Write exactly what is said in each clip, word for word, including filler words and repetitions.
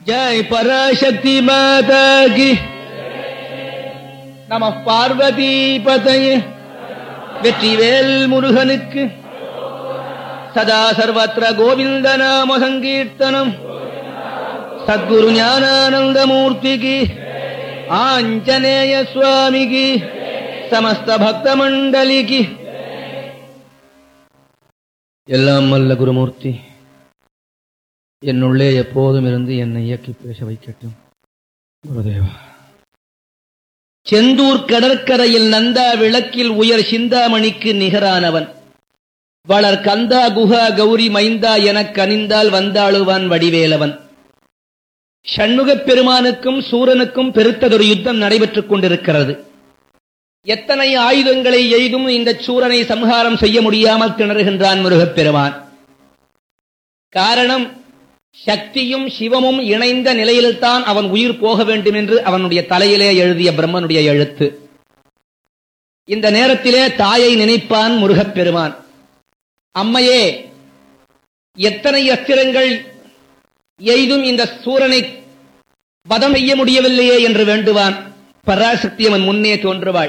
जय पराशक्ति माता की नमः பார்வதி பதயே வெற்றிவேல் முருகனுக்கு சதா சர்வத்ர கோவிந்த நாம சங்கீர்த்தனம் சத்குரு ஞானானந்த மூர்த்திக்கு ஆஞ்சநேய சுவாமிக்கு சமஸ்த பக்த மண்டலிக்கு எல்லாம் வல்ல குருமூர்த்தி என்னுள்ளே எப்போதும் இருந்து என்னை இயக்கி பேச வைக்கட்டும். குருதேவா. செந்தூர் கடற்கரையில் நந்தா விளக்கில் உயர் சிந்தாமணிக்கு நிகரானவன் வளர் கந்தா குஹா கௌரி மைந்தா எனக் கனிந்தால் வந்தாளுவான் வடிவேலவன். ஷண்முகப் பெருமானுக்கும் சூரனுக்கும் பெருத்ததொரு யுத்தம் நடைபெற்றுக் கொண்டிருக்கிறது. எத்தனை ஆயுதங்களை எய்தும் இந்த சூரனை சம்ஹாரம் செய்ய முடியாமல் திணறுகின்றான் முருகப் பெருமான். காரணம், சக்தியும் சிவமும் இணைந்த நிலையில்தான் அவன் உயிர் போக வேண்டும் என்று அவனுடைய தலையிலே எழுதிய பிரம்மனுடைய எழுத்து. இந்த நேரத்திலே தாயை நினைப்பான் முருகப் பெருமான். அம்மையே, எத்தனை அஸ்திரங்கள் எய்தும் இந்த சூரனை வதம் செய்ய முடியவில்லையே என்று வேண்டுவான். பராசக்தி அவன் முன்னே தோன்றுவாள்.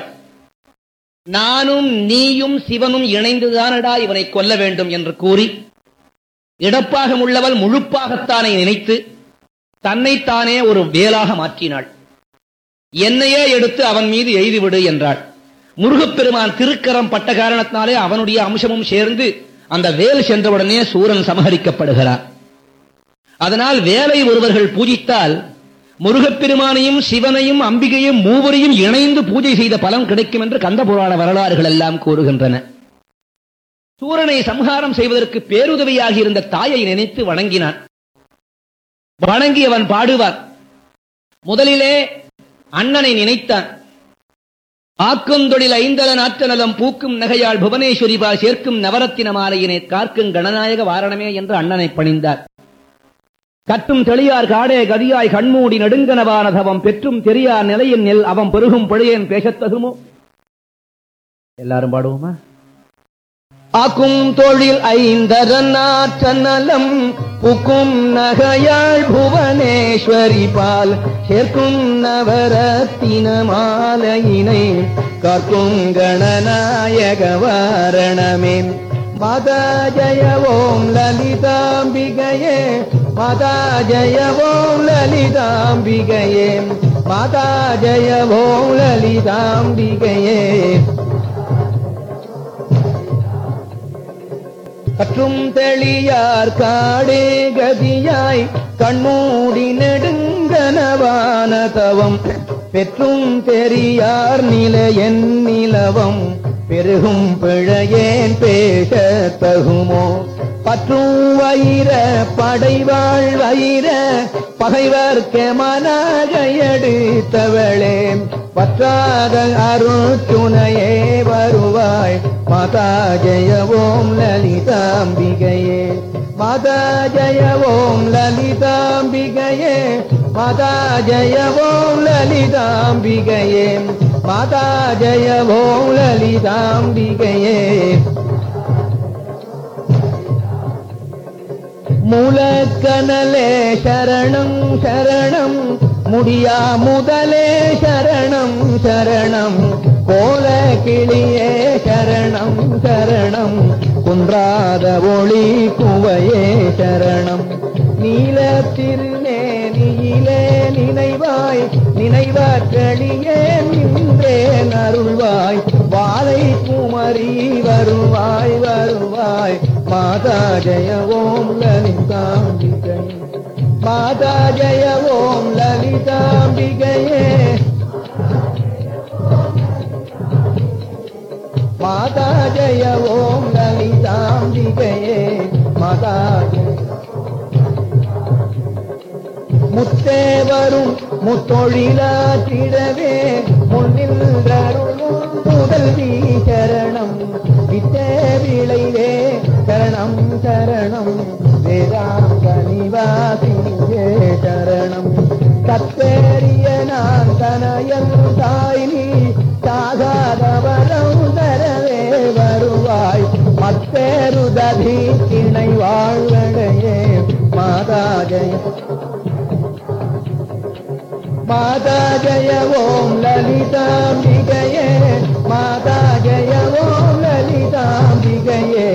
நானும் நீயும் சிவனும் இணைந்துதானடா இவனை கொல்ல வேண்டும் என்று கூறி இடப்பாகம் உள்ளவள் முழுப்பாகத்தானே நினைத்து தன்னைத்தானே ஒரு வேலாக மாற்றினாள். என்னையே எடுத்து அவன் மீது எய்துவிடு என்றாள். முருகப்பெருமான் திருக்கரம் பட்ட காரணத்தினாலே அவனுடைய அம்சமும் சேர்ந்து அந்த வேல் சென்றவுடனே சூரன் சமஹரிக்கப்படுகிறார். அதனால் வேலை ஒருவர்கள் பூஜித்தால் முருகப்பெருமானையும் சிவனையும் அம்பிகையும் மூவரையும் இணைந்து பூஜை செய்த பலன் கிடைக்கும் என்று கந்தபுராண வரலாறுகள் எல்லாம் கூறுகின்றன. சூரனை சம்ஹாரம் செய்வதற்கு பேருதவியாகி இருந்த தாயை நினைத்து வணங்கினான். வணங்கி அவன் பாடுவான். முதலிலே அண்ணனை நினைத்தான். ஆக்குந்தொழில் ஐந்தலன் ஆற்றநலம் பூக்கும் நகையாள் புவனேஸ்வரிபா சேர்க்கும் நவரத்தின மாலையினை கார்க்கும் கணநாயக வாரணமே என்று அண்ணனை பணிந்தார். கற்றும் தெளியார் காடே கதியாய் கண்மூடி நெடுங்கனவான தவம் பெற்றும் தெரியார் நிலையின் நெல் அவன் பெருகும் பிழையேன் பேசத்தகுமோ. எல்லாரும் பாடுவோமா? ஆக்கும் தொழில் ஐந்தரன் ஆற்றநலம் புக்கும் நகையாள் புவனேஸ்வரி பால் சேர்க்கும் நவரத்தின மாலையினை காக்கும் கணநாயக வாரணமே. மாதா ஜய ஓம் லலிதாம்பிகையே, மாதா ஜய ஓம் லலிதாம்பிகையே, மாதா ஜய ஓம் லலிதாம்பிகையே. கற்றும் தெளியார் காடே கதியாய் கண்மூடி நெடுங்கனவான தவம் பெற்றும் பெரியார் நிலையன் நிலவம் பெருகும் பிழையேன் பேச தகுமோ. பற்றும் வயிற படைவாள் வயிற பகைவர்க்க மனாக எடுத்தவளே பற்றாத அருச்சுனையே வருவாய். மாதா ஜய ஓம் லலிதாம்பிகையே, மாதா ஜய ஓம் லலிதாம்பிகையே, மாதா ஜய ஓம் லலிதாம்பிகையே, மாதா ஜய ஓம் லலிதாம்பிகையே. மூலக்கனலே சரணம் சரணம் முடியா முதலே சரணம் சரணம் கோல கிளியே சரணம் சரணம் குன்றாத ஒளி குவையே சரணம். நீல திருநேனியிலே நினைவாய் நினைவற்களியே நின்றே அருள்வாய். வாழை குமரி வருவாய் வருவாய். மாதா ஜய ஓம் லலிதாம்பிகையே, மாதா ஜய ஓம் லலிதாம்பிகையே, மாதா ஜய ஓம் லலிதாம்பிகையே, மாதா. முத்தே வரும் முத்தொழிலாற்றிடவே முன்னின்றருளும் முதல்வி சரணம். வித்தே விளைவே சரணம் சரணம் வேதாந்த நிவாசியே சரணம். கத்தேரிய நான் தனயன் தாய் நீ சாகாதவரம் தரவே வருவாய். மத்தேருதவி இணை வாழ்வடையே. மாதா ஜய மாதா ஜய ஓம் லலிதாம்பிகையே மாதா ஜய ஓம் லலிதாம்பிகையே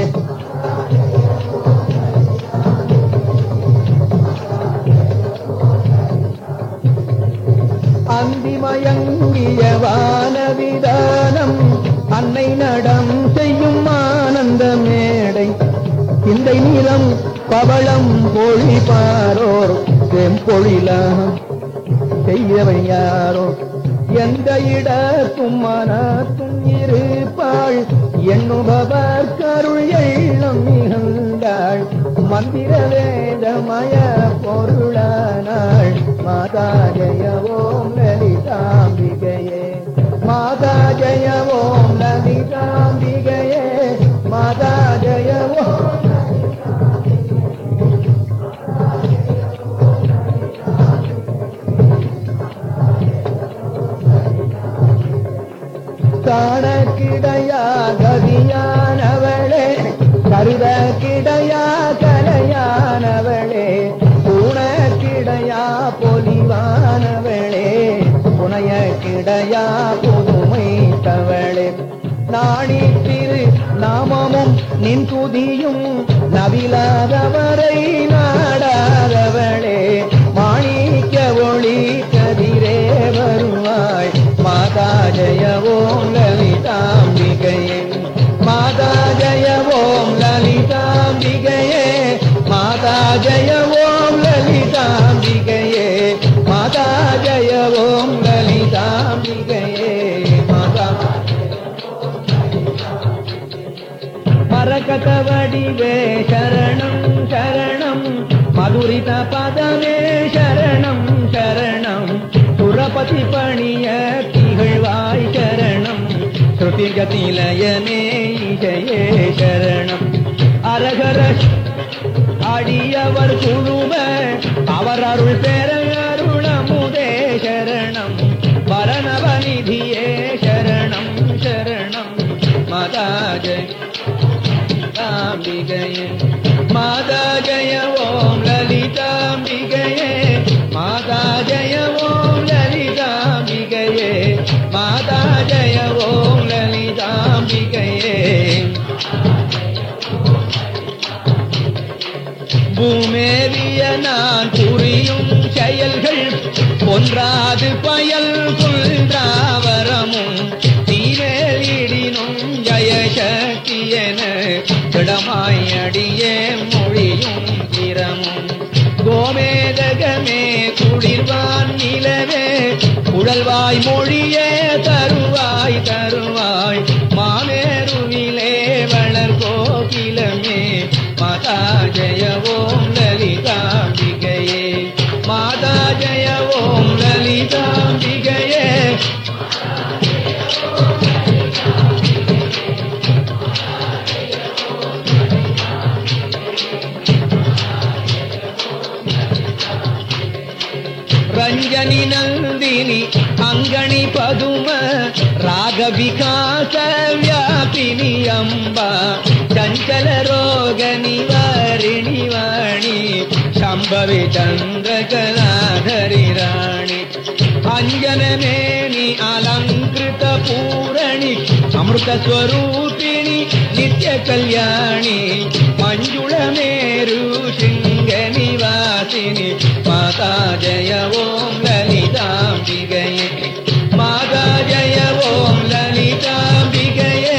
அந்திமயங்கிய வானவிதானம் அன்னை நடம் செய்யும் ஆனந்த மேடை சிந்தை நீளம் பவளம் பொழிப்பாரோர் செம்பொழிலாம் செய்யவை யாரோ எந்த இடத்தும் மனத்தும் இருப்பாள் எண்ணுபவர் கருள் எண்ணம் மிகுந்தாள் மந்திர வேதமய பொருளானாள் மாதா ஜய ஓம் லலிதாம்பிகையே மாதா ஜய ஓம் லலிதாம்பிகையே மாதா ஜய ஓம் காணக்கிடையா கதியானவளே கருத கிடையா கலையானவளே பூணக்கிடையா பொலிவானவளே புனைய கிடையா புதுமை தவளே நாணி திரு நாமமும் நின் துதியும் நவிலாதவரை நாடாதவளே மாணிக்க ஒளி கதிரே வருவாய் மாதா ஜய ஓம் லலிதாம்பிகையே மாதா ஜய ஓம் லலிதாம்பிகையே மாதா ஜய ஓம் லலிதாம்பிகையே மாதா ஜய ஓம் லலிதாம்பிகையே மாதா மரகத வடிவே சரணம் சரணம் மதுரித பதமே சரணம் சரணம் சுரபதி பணிய திகழ்வாய் சரணம் ஸ்ருதிகதிலயனே ஜயே சரணம் அரகர அடியவர் குழுவ அவர் அருள் பெற அருளமுதே சரணம் பரணவநிதியே சரணம் சரணம் மாதா ஜய மாதா ஜய ஓம் லலிதாம்பிகையே மாதா ஜய ஓம் லலிதாம்பிகையே மாதா ஜய ஓம் லலிதாம்பிகையே பூமேவிய நான் புரியும் செயல்கள் ஒன்றாது பயல் குன்றாவரமும் தீவேலிடினும் ஜயசக்தி என திடமாய் அடியே மொழியும் திறமும் கோமேதகமே குளிர்வான் நிலவே குழல்வாய் மொழியே தருவாய் தருவாய் மாமேருவிலே வளர் கோகிலமே மாதா ஜய ஓம் லலிதாம்பிகையே மாதா ஜய ஓம் லலிதாம்பிகையே ரஞ்சனி நந்தினி அங்கணி பதும ராக விகாச வியாபினி அம்பா சஞ்சல ரோக நிவாரிணி வாணி சம்பவி சந்திரகலாதரி ராணி அஞ்சனமேனி அலங்கிருத பூரணி அமிர்த ஸ்வரூபிணி நித்ய கல்யாணி மஞ்சுள மேரு சிங்க நிவாசினி மாதா ஜய ஓம் லலிதாம்பிகையே மாதா ஜய ஓம் லலிதாம்பிகையே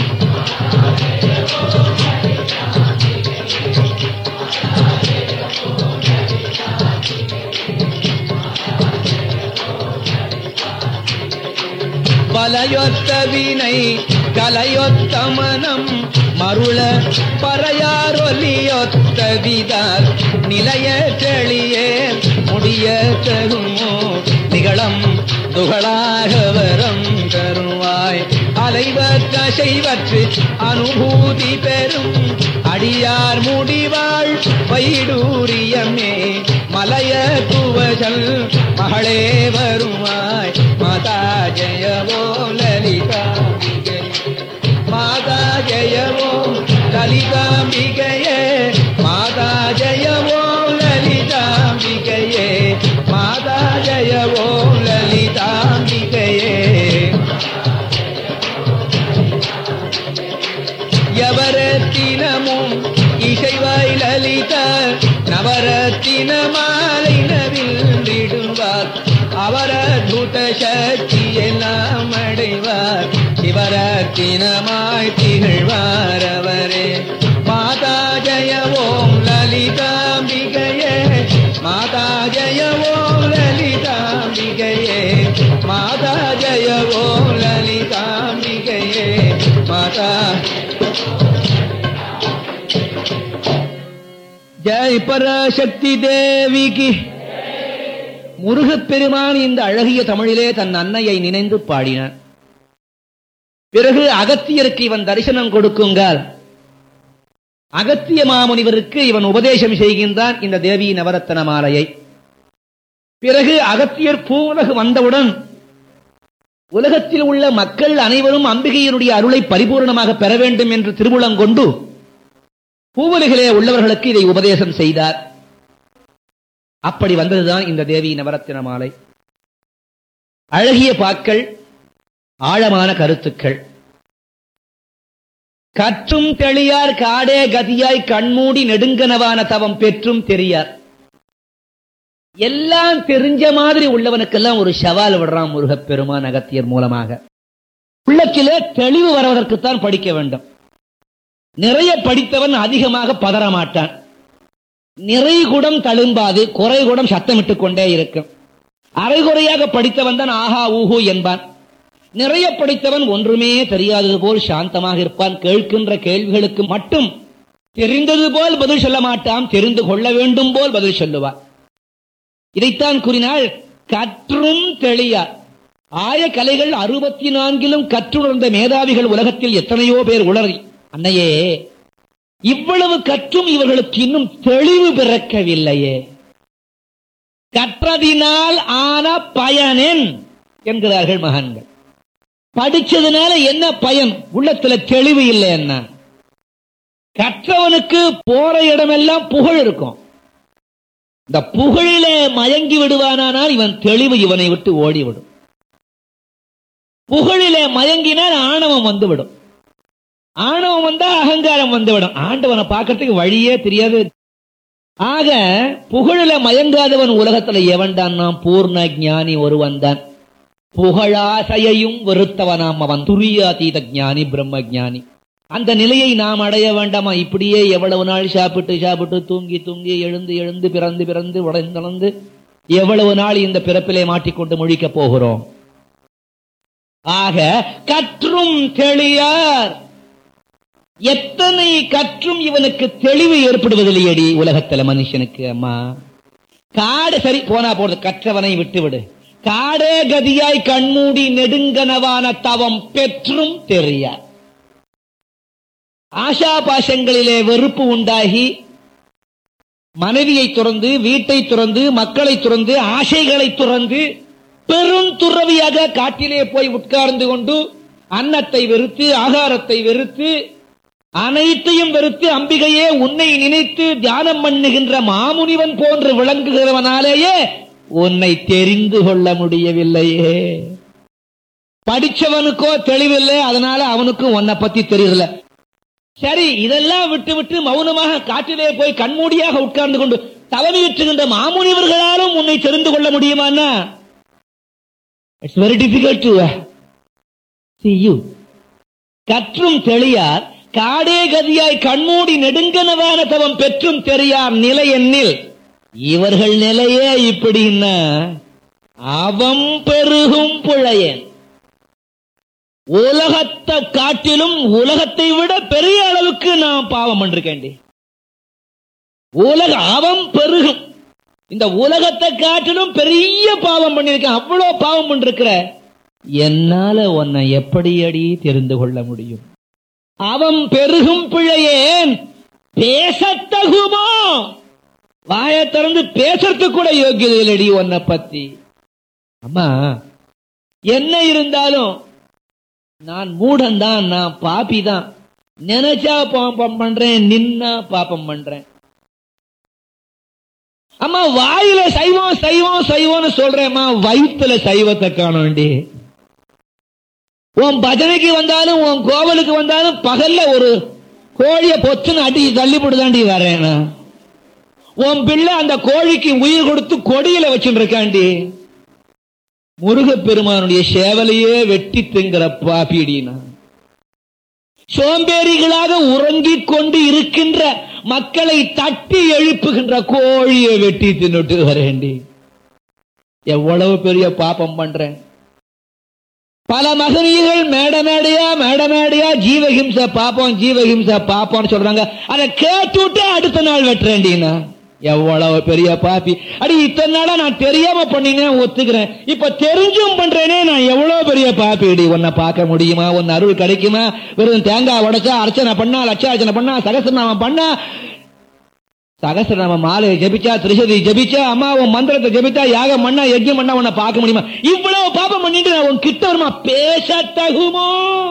பலயொத்த வினை கலையொத்த மனம் மருள பறையாரொலியொத்த விதால் நிலைய செளியே முடிய தருமோ நிகழம் துகளாக வரம் தருவாய் அலைவர் கசைவற்று அனுபூதி பெறும் அடியார் முடிவாள் வைடூரியமே மலைய துவசல் மகளே வருவாய் மாதா ஜய ஓம் லலிதாம்பிகை மாதா ஜய ஓம் லலிதாம்பிகையே மாதா ஜய ஓம் லலிதாம்பிகையே மாதா ஜய தின மாலை நவிழ்ந்திடுவார். அவர் அத்புத சக்தியெல்லாம் அடைவார். சிவரத்தினமாய் திகழ்வார் அவரே. மாதா ஜய ஓம் லலிதாம்பிகையே, மாதா ஜய ஓம் லலிதாம்பிகையே, மாதா ஜய ஓம் லலிதாம்பிகையே, மாதா ஜெய் பராசக்தி தேவிக்கு. முருகப்பெருமான் இந்த அழகிய தமிழிலே தன் அன்னையை நினைந்து பாடினான். பிறகு அகத்தியருக்கு இவன் தரிசனம் கொடுக்குங்கால் அகத்திய மாமுனிவருக்கு இவன் உபதேசம் செய்கின்றான் இந்த தேவி நவரத்தன மாலையை. பிறகு அகத்தியர் பூவுலகு வந்தவுடன் உலகத்தில் உள்ள மக்கள் அனைவரும் அம்பிகையினுடைய அருளை பரிபூர்ணமாக பெற வேண்டும் என்று திருவுளங்கொண்டு பூவுலகிலே உள்ளவர்களுக்கு இதை உபதேசம் செய்தார். அப்படி வந்ததுதான் இந்த தேவி நவரத்தின மாலை. அழகிய பாக்கள், ஆழமான கருத்துக்கள். கற்றும் தெளியார் காடே கதியாய் கண்மூடி நெடுங்கனவான தவம் பெற்றும் தெரியார். எல்லாம் தெரிஞ்ச மாதிரி உள்ளவனுக்கெல்லாம் ஒரு சவால் விடுறான் முருகப்பெருமான் அகத்தியர் மூலமாக. உள்ளத்திலே தெளிவு வருவதற்குத்தான் படிக்க வேண்டும். நிறைய படித்தவன் அதிகமாக பதறமாட்டான். நிறை குடம் தழும்பாது, குறை குடம் சத்தமிட்டுக் கொண்டே இருக்கும். அரைகுறையாக படித்தவன் தான் ஆஹா ஊஹூ என்பான். நிறைய படித்தவன் ஒன்றுமே தெரியாதது போல் சாந்தமாக இருப்பான். கேட்கின்ற கேள்விகளுக்கு மட்டும் தெரிந்தது போல் பதில் சொல்ல மாட்டான், தெரிந்து கொள்ள வேண்டும் போல் பதில் சொல்லுவான். இதைத்தான் கூறினாள் கற்றும் தெளியார். ஆய கலைகள் அறுபத்தி நான்கிலும் கற்றுணர்ந்த மேதாவிகள் உலகத்தில் எத்தனையோ பேர் உளறி, அன்னையே இவ்வளவு கற்றும் இவர்களுக்கு இன்னும் தெளிவு பிறக்கவில்லையே, கற்றதினால் ஆன பயனென் என்கிறார்கள் மகான்கள். படிச்சதுனால என்ன பயன்? உள்ளத்துல தெளிவு இல்லை. என்ன கற்றவனுக்கு போற இடமெல்லாம் புகழ் இருக்கும். இந்த புகழிலே மயங்கி விடுவானால் இவன் தெளிவு இவனை விட்டு ஓடிவிடும். புகழிலே மயங்கினால் ஆணவம் வந்துவிடும். ஆணவம் வந்தா அகங்காரம் வந்துவிடும். ஆண்டவனை பார்க்கறதுக்கு வழியே தெரியாது. ஆக புகழில மயங்காதவன் உலகத்துல எவன்தான்? நாம் பூர்ண ஞானி ஒருவன் தான். புகழாசையையும் வெறுத்தவனாம் அவன் துரியாதீத ஞானி, பிரம்ம ஞானி. அந்த நிலையை நாம் அடைய வேண்டாமா? இப்படியே எவ்வளவு நாள் சாப்பிட்டு சாப்பிட்டு தூங்கி தூங்கி எழுந்து எழுந்து பிறந்து பிறந்து உடைந்தளந்து எவ்வளவு நாள் இந்த பிறப்பிலே மாட்டிக்கொண்டு முழிக்கப் போகிறோம்? ஆக கற்றும் தெளியார். எத்தனை கற்றும் இவனுக்கு தெளிவு ஏற்படுவதில்லையடி உலகத்துல மனுஷனுக்கு. அம்மா காடு சரி போனா போறது, கற்றவனை விட்டுவிடு. காடே கதியாய் கண்மூடி நெடுங்கனவான தவம் பெற்றும் தெரியார். ஆஷா பாசங்களிலே வெறுப்பு உண்டாகி மனைவியை துறந்து, வீட்டை துறந்து, மக்களை துறந்து, ஆசைகளை துறந்து பெருந்துறவியாக காட்டிலே போய் உட்கார்ந்து கொண்டு அன்னத்தை வெறுத்து, ஆகாரத்தை வெறுத்து, அனைத்தையும் வெறுத்து அம்பிகையே உன்னை நினைத்து தியானம் பண்ணுகின்ற மாமுனிவன் போன்று விளங்குகிறவனாலேயே உன்னை தெரிந்து கொள்ள முடியவில்லையே. படிச்சவனுக்கோ தெளிவில்லை, அதனால அவனுக்கும் உன்னை பத்தி தெரியல. சரி, இதெல்லாம் விட்டு விட்டு மௌனமாக காட்டிலே போய் கண்மூடியாக உட்கார்ந்து கொண்டு தவமியற்றுகின்ற மாமுனிவர்களாலும் உன்னை தெரிந்து கொள்ள முடியுமான்னா it's very difficult to see you. கற்றும் தெளியார் காடே கதியாய் கண்மூடி நெடுங்கனவான தவம் பெற்றும் தெரியார் நிலை எண்ணில் இவர்கள் நிலையே இப்படின்னா அவம் பெருகும் புழையன். உலகத்தை காட்டிலும் உலகத்தை விட பெரிய அளவுக்கு நான் பாவம் பண்ணிருக்கேன். உலக அவம் பெருகும், இந்த உலகத்தை காட்டிலும் பெரிய பாவம் பண்ணிருக்கேன். அவ்வளவு பாவம் பண்ணிருக்கிற என்னால உன்னை எப்படி அடி தெரிந்து கொள்ள முடியும்? அவன் பெருகும் பிழையேன் பேசத்தகுமோ? வாயை திறந்து பேசறதுக்கு கூட யோகியதை இல்லடி உன்னை பத்தி. அம்மா என்ன இருந்தாலும் நான் மூடன் தான், நான் பாப்பி தான். நினைச்சா பாப்பம் பண்றேன், நின்னா பாப்பம் பண்றேன். அம்மா வாயில சைவம் சைவம் சைவம்னு சொல்றேம்மா, வயிற்றுல சைவத்தை காணோண்டி. உன் பஜனைக்கு வந்தாலும் உன் கோவிலுக்கு வந்தாலும் பகல்ல ஒரு கோழிய பொச்சுன்னு அடி தள்ளி போட்டுதாண்டி வரேன். உன் பிள்ளை அந்த கோழிக்கு உயிர் கொடுத்து கொடியில வச்சுட்டு இருக்காண்டி. முருகப்பெருமானுடைய சேவலையே வெட்டி திங்கிற பாப்பிடினா, சோம்பேறிகளாக உறங்கிக் கொண்டு இருக்கின்ற மக்களை தட்டி எழுப்புகின்ற கோழியை வெட்டி தின்னுட்டு வரேண்டி. எவ்வளவு பெரிய பாப்பம் பண்றேன். பல மகனீகள் மேட மேடையா மேட மேடையா ஜீவஹிம்ச பாப்போம் ஜீவஹிம்ச பாப்போம்னு சொல்றாங்க. அதை கேட்டுட்டு அடுத்த நாள் வெட்டுறேன்டினா எவ்வளவு பெரிய பாப்பி. அடி இத்தனை நாளா நான் தெரியாம பண்ணினேன் ஒத்துக்கிறேன், இப்ப தெரிஞ்சும் பண்றேனே நான் எவ்வளவு பெரிய பாப்பிடி. உன்னை பார்க்க முடியுமா? உன் அருள் கிடைக்குமா? வெறும் தேங்காய் உடைச்சா அர்ச்சனை பண்ணா, லட்சார்ச்சனை பண்ணா, சகசிரநாமம் பண்ணா, சகசிரநாம மாலையை ஜபிச்சா, திரிசதி ஜபிச்சா, அம்மா உன் மந்திரத்தை ஜபிச்சா, யாகம் பண்ணா, யஜ்யம் பண்ணா உன்னை பார்க்க முடியுமா? இவ்வளவு பாப்பம் பண்ணிட்டு நான் உன் கிட்ட வருமா? பேச தகுமோ?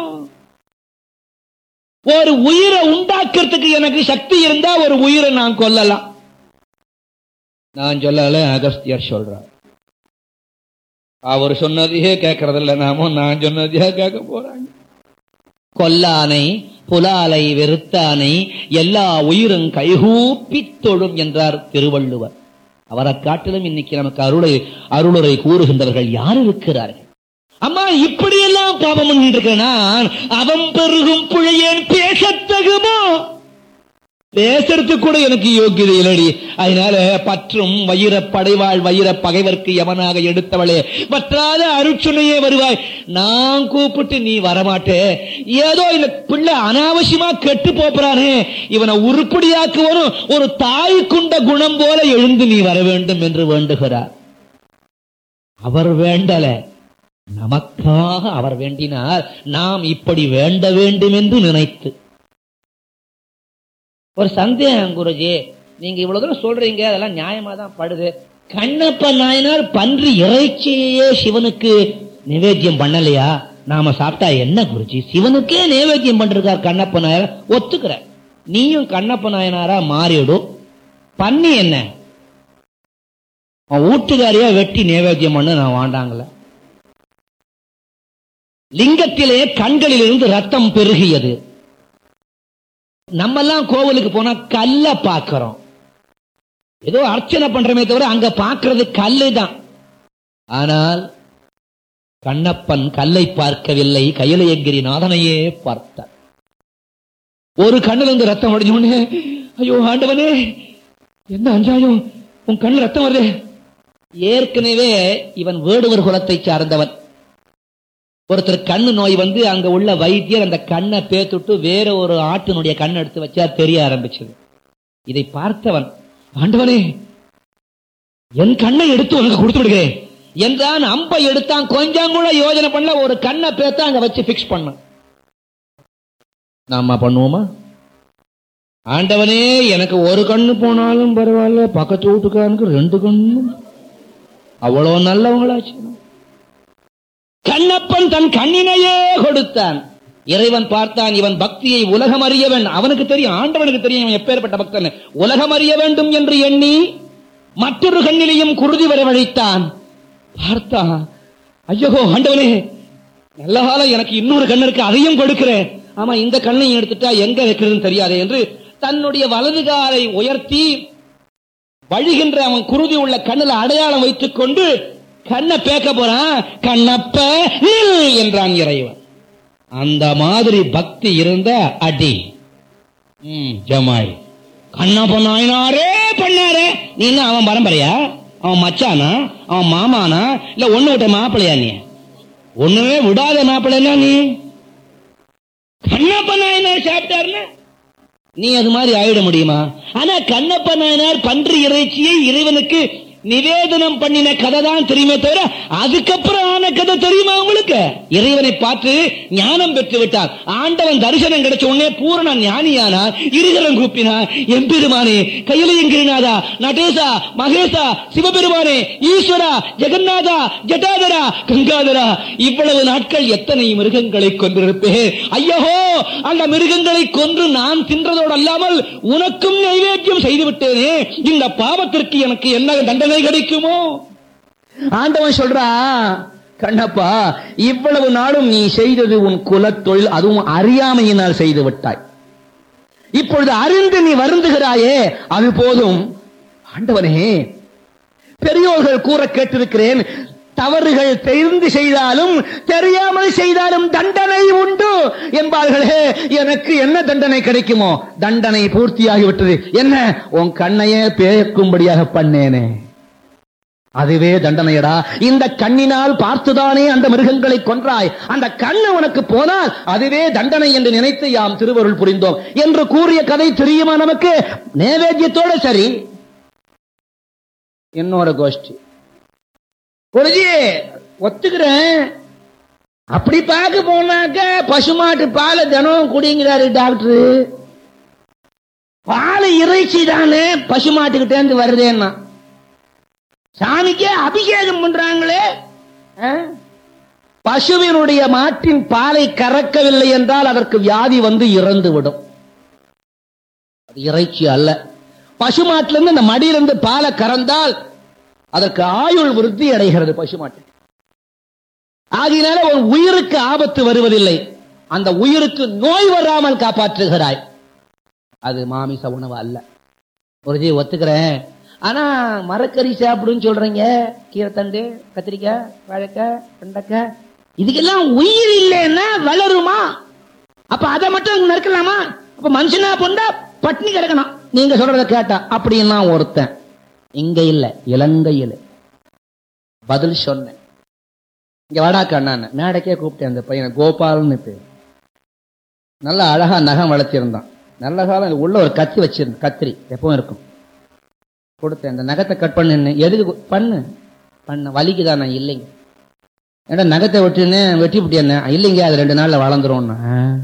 ஒரு உயிரை உண்டாக்குறதுக்கு எனக்கு சக்தி இருந்தா ஒரு உயிரை நான் கொல்லலாம். நான் சொல்லல, அகஸ்தியர் சொல்றார். அவர் சொன்னதையே கேட்கறதில்ல, நாம நான் சொன்னதையே கேட்க போறாங்க. கொல்லானை புலாலை வெறுத்தானை எல்லா உயிரும் கைகூப்பி தொழும் என்றார் திருவள்ளுவர். அவரை காட்டிலும் இன்னைக்கு நமக்கு அருளை அருளுரை கூறுகின்றவர்கள் யார் இருக்கிறார்கள்? அம்மா இப்படியெல்லாம் பாவம் பண்ணிட்டு நான் அவன் பெருகும் புழையேன் பேசத்தகுமோ? பேசுறதுக்கு கூட எனக்கு யோகியதை இல்லடி. அதனால பற்றும் வயிற படைவாள் வயிற பகைவர்க்கு எவனாக எடுத்தவளே பற்றாத அருட்சுனையே வருவாய். நான் கூப்பிட்டு நீ வரமாட்டே. ஏதோ இந்த பிள்ளை அனாவசியமா கெட்டு போறானே, இவனை உருப்படியாக்குவனும் ஒரு தாய் குண்ட குணம் போல எழுந்து நீ வர வேண்டும் என்று வேண்டுகிறார். அவர் வேண்டல, நமக்காக அவர் வேண்டினார். நாம் இப்படி வேண்ட வேண்டும் என்று நினைத்து. ஒரு சந்தேகம் குருஜி, நீங்க இவ்வளவு தூரம் சொல்றீங்க, அதெல்லாம் நியாயமா தான் படுது. கண்ணப்ப நாயனார் பன்றி இறைச்சியே சிவனுக்கு நிவேத்தியம் பண்ணலையா? நாம சாப்பிட்டா என்ன குருஜி? சிவனுக்கே நிவேத்தியம் பண்றார் கண்ணப்ப நாயனார், ஒத்துக்கிற. நீயும் கண்ணப்ப நாயனாரா மாறிடும். பண்ணி என்ன வீட்டுக்காரியா வெட்டி நிவேத்தியம் பண்ண நான் வாண்டாங்கள. லிங்கத்திலே கண்களில் இருந்து ரத்தம் பெருகியது. நம்ம எல்லாம் கோவிலுக்கு போனா கல்ல பாக்கிறோம், ஏதோ அர்ச்சனை பண்றமே தவிர அங்க பாக்குறது கல்லு தான். ஆனால் கண்ணப்பன் கல்லை பார்க்கவில்லை, கையிலயங்கிரி நாதனையே பார்த்தார். ஒரு கண்ணுல இருந்து ரத்தம் உடஞ்சோடனே, ஐயோ ஆண்டவனே என்ன அஞ்சாயம், உன் கண்ணு ரத்தம் வருது. ஏற்கனவே இவன் வேடுவர் குலத்தை சார்ந்தவன். ஒருத்தர் கண்ணு நோய் வந்து அங்க உள்ள வைத்தியர் அந்த கண்ணை பேத்துட்டு வேற ஒரு ஆட்டினுடைய கண்ணை எடுத்து வச்சா தெரிய ஆரம்பிச்சது. இதை பார்த்தவன், ஆண்டவனே என் கண்ணை எடுத்து உனக்கு கொடுத்து விடுகிறேன் என்றான். அம்பை எடுத்தான், கொஞ்சம் கூட யோஜனை பண்ண, ஒரு கண்ணை பேத்த அங்க வச்சு பிக்ஸ் பண்ண. நாம பண்ணுவோமா? ஆண்டவனே எனக்கு ஒரு கண்ணு போனாலும் பரவாயில்ல, பக்கத்து வீட்டுக்காரனுக்கு ரெண்டு கண்ணு, அவ்வளவு நல்லவங்களாச்சு. கண்ணப்பன் தன் கண்ணினையே கொடுத்தான். இறைவன் பார்த்தான், இவன் பக்தியை உலகம் அறிய வேண்டும். அவனுக்கு தெரியும், ஆண்டவனுக்கு தெரியும் இவன் எப்பேற்பட்ட பக்தன். உலகம் அறிய வேண்டும் என்று எண்ணி மற்றொரு கண்ணிலையும் குருதி வரவழைத்தான். பார்த்தான், ஐயோ ஆண்டவனே நல்ல காலம், எனக்கு இன்னொரு கண்ணு இருக்கு, அதையும் கொடுக்கிறேன். ஆமா, இந்த கண்ணையும் எடுத்துட்டா எங்க வைக்கிறதுன்னு தெரியாதே என்று தன்னுடைய வலது காலை உயர்த்தி வழிகின்ற அவன் குருதி உள்ள கண்ணில் அடையாளம் வைத்துக் கொண்டு கண்ணை பேக்க போறான். கண்ணப்ப நில் என்றான் இறைவன். அந்த மாதிரி பக்தி இருந்த அடி ஜமாய் கண்ணப்ப நாயனாரே பண்ணாரே. நீ என்ன அவன் பரம்பரையா? அவன் மச்சானா? அவன் மாமானா? இல்ல ஒண்ணு விட்ட மாப்பிள்ளையா? நீ ஒண்ணுமே விடாத மாப்பிள்ளைனா நீ? கண்ணப்ப நாயனார் சாப்பிட்டாருன்னா நீ அது மாதிரி ஆயிட முடியுமா? ஆனா கண்ணப்ப நாயனார் பன்றி இறைச்சியை இறைவனுக்கு நிவேதனம் பண்ணின கதை தான் தெரியுமே தவிர அதுக்கப்புறம் ஆன கதை தெரியுமா உங்களுக்கு? இறைவனை பார்த்து ஞானம் பெற்று விட்டார். ஆண்டவன் தரிசனம் கிடைச்ச உடனே பூரண ஞானியானார். இருகரம் கூப்பினார், எம்பெருமானே, கையிலயங்கிரிநாதா, நடேசா, மகேசா, சிவபெருமானே, ஈஸ்வரா, ஜெகநாதா, ஜட்டாதரா, கங்காதரா, இவ்வளவு நாட்கள் எத்தனை மிருகங்களை கொன்றிருப்பேன். ஐயோ, அந்த மிருகங்களை கொன்று நான் தின்றதோடு அல்லாமல் உனக்கும் நைவேத்தியம் செய்து விட்டேனே, இந்த பாவத்திற்கு எனக்கு என்ன தண்டனை கிடைக்குமோ? ஆண்டவன் சொல்றா, கண்ணப்பா, இவ்வளவு நாளும் நீ செய்தது உன் குலத்தொழில், அதுவும் அறியாமையினால் செய்து விட்டாய். இப்பொழுது அறிந்து நீ வருந்துகிறாயே, அது போதும். ஆண்டவனே, பெரியோர்கள் கூற கேட்டிருக்கிறேன், தவறுகள் தெரிந்து செய்தாலும் தெரியாமல் செய்தாலும் தண்டனை உண்டு என்பார்களே. எனக்கு என்ன தண்டனை கிடைக்குமோ? தண்டனை பூர்த்தியாகிவிட்டது. என்ன? உன் கண்ணையே பேயக்கும்படியாக பண்ணேனே, அதுவே தண்டனையடா. இந்த கண்ணினால் பார்த்துதானே அந்த மிருகங்களை கொன்றாய், அந்த கண்ணு உனக்கு போனால் அதுவே தண்டனை என்று நினைத்து யாம் திருவருள் புரிந்தோம் என்று கூறிய கதை தெரியுமா நமக்கு? நைவேத்தியத்தோட சரி. இன்னொரு கோஷ்டி, குருஜி ஒத்துக்கிறேன், அப்படி பார்க்க போனாக்க பசுமாட்டு பாலை தினம் குடிங்கிறாரு டாக்டர். பால் இறைச்சி தானே பசுமாட்டுக்கிட்டே இருந்து வருதேன்னா, சாமிக்கே அபிஷேகம் பண்றாங்களே. பசுவினுடைய மாட்டின் பாலை கறக்கவில்லை என்றால் அதற்கு வியாதி வந்து இறந்து விடும். அது இறைச்சி அல்ல. பசுமாட்டிலிருந்து இந்த மடியிலிருந்து பாலை கறந்தால் அதற்கு ஆயுள் விருத்தி அடைகிறது பசுமாட்டு. ஆகினால ஒரு உயிருக்கு ஆபத்து வருவதில்லை, அந்த உயிருக்கு நோய் வராமல் காப்பாற்றுகிறாய். அது மாமிச உணவு அல்ல. ஒரு ஜி ஒத்துக்கிறேன், ஆனா மரக்கறி சாப்பிடுன்னு சொல்றீங்க, கீரைத்தண்டு, கத்திரிக்காய், வாழைக்காய், வெண்டைக்காய், இதுக்கெல்லாம் உயிர் இல்லைன்னா வளருமா? அப்ப அதை மட்டும் நறுக்கலாமா? அப்ப மனுஷனா பொண்டா பட்னி கிடக்கணும் நீங்க சொல்றத கேட்டா. அப்படின்னா ஒருத்தன் இங்க இல்ல, இலங்கையில் பதில் சொன்னேன். இங்க வாடாக்கா, நான் மேடைக்கே கூப்பிட்டேன் அந்த பையனை, கோபால்னு பேர். நல்ல அழகா நகம் வளர்த்திருந்தான். நல்ல காலம் உள்ள ஒரு கத்தி வச்சிருந்த, கத்திரி எப்பவும் இருக்கும். கொடுத்தேன், இந்த நகத்தை கட் பண்ணு. எதுக்கு பண்ணு? பண்ண வலிக்குதான். நான் இல்லைங்க, ஏன்னா நகத்தை வெட்டுன்னு வெட்டி விட்டியண்ணே. இல்லைங்க, அது ரெண்டு நாள்ல வளர்ந்துரும்.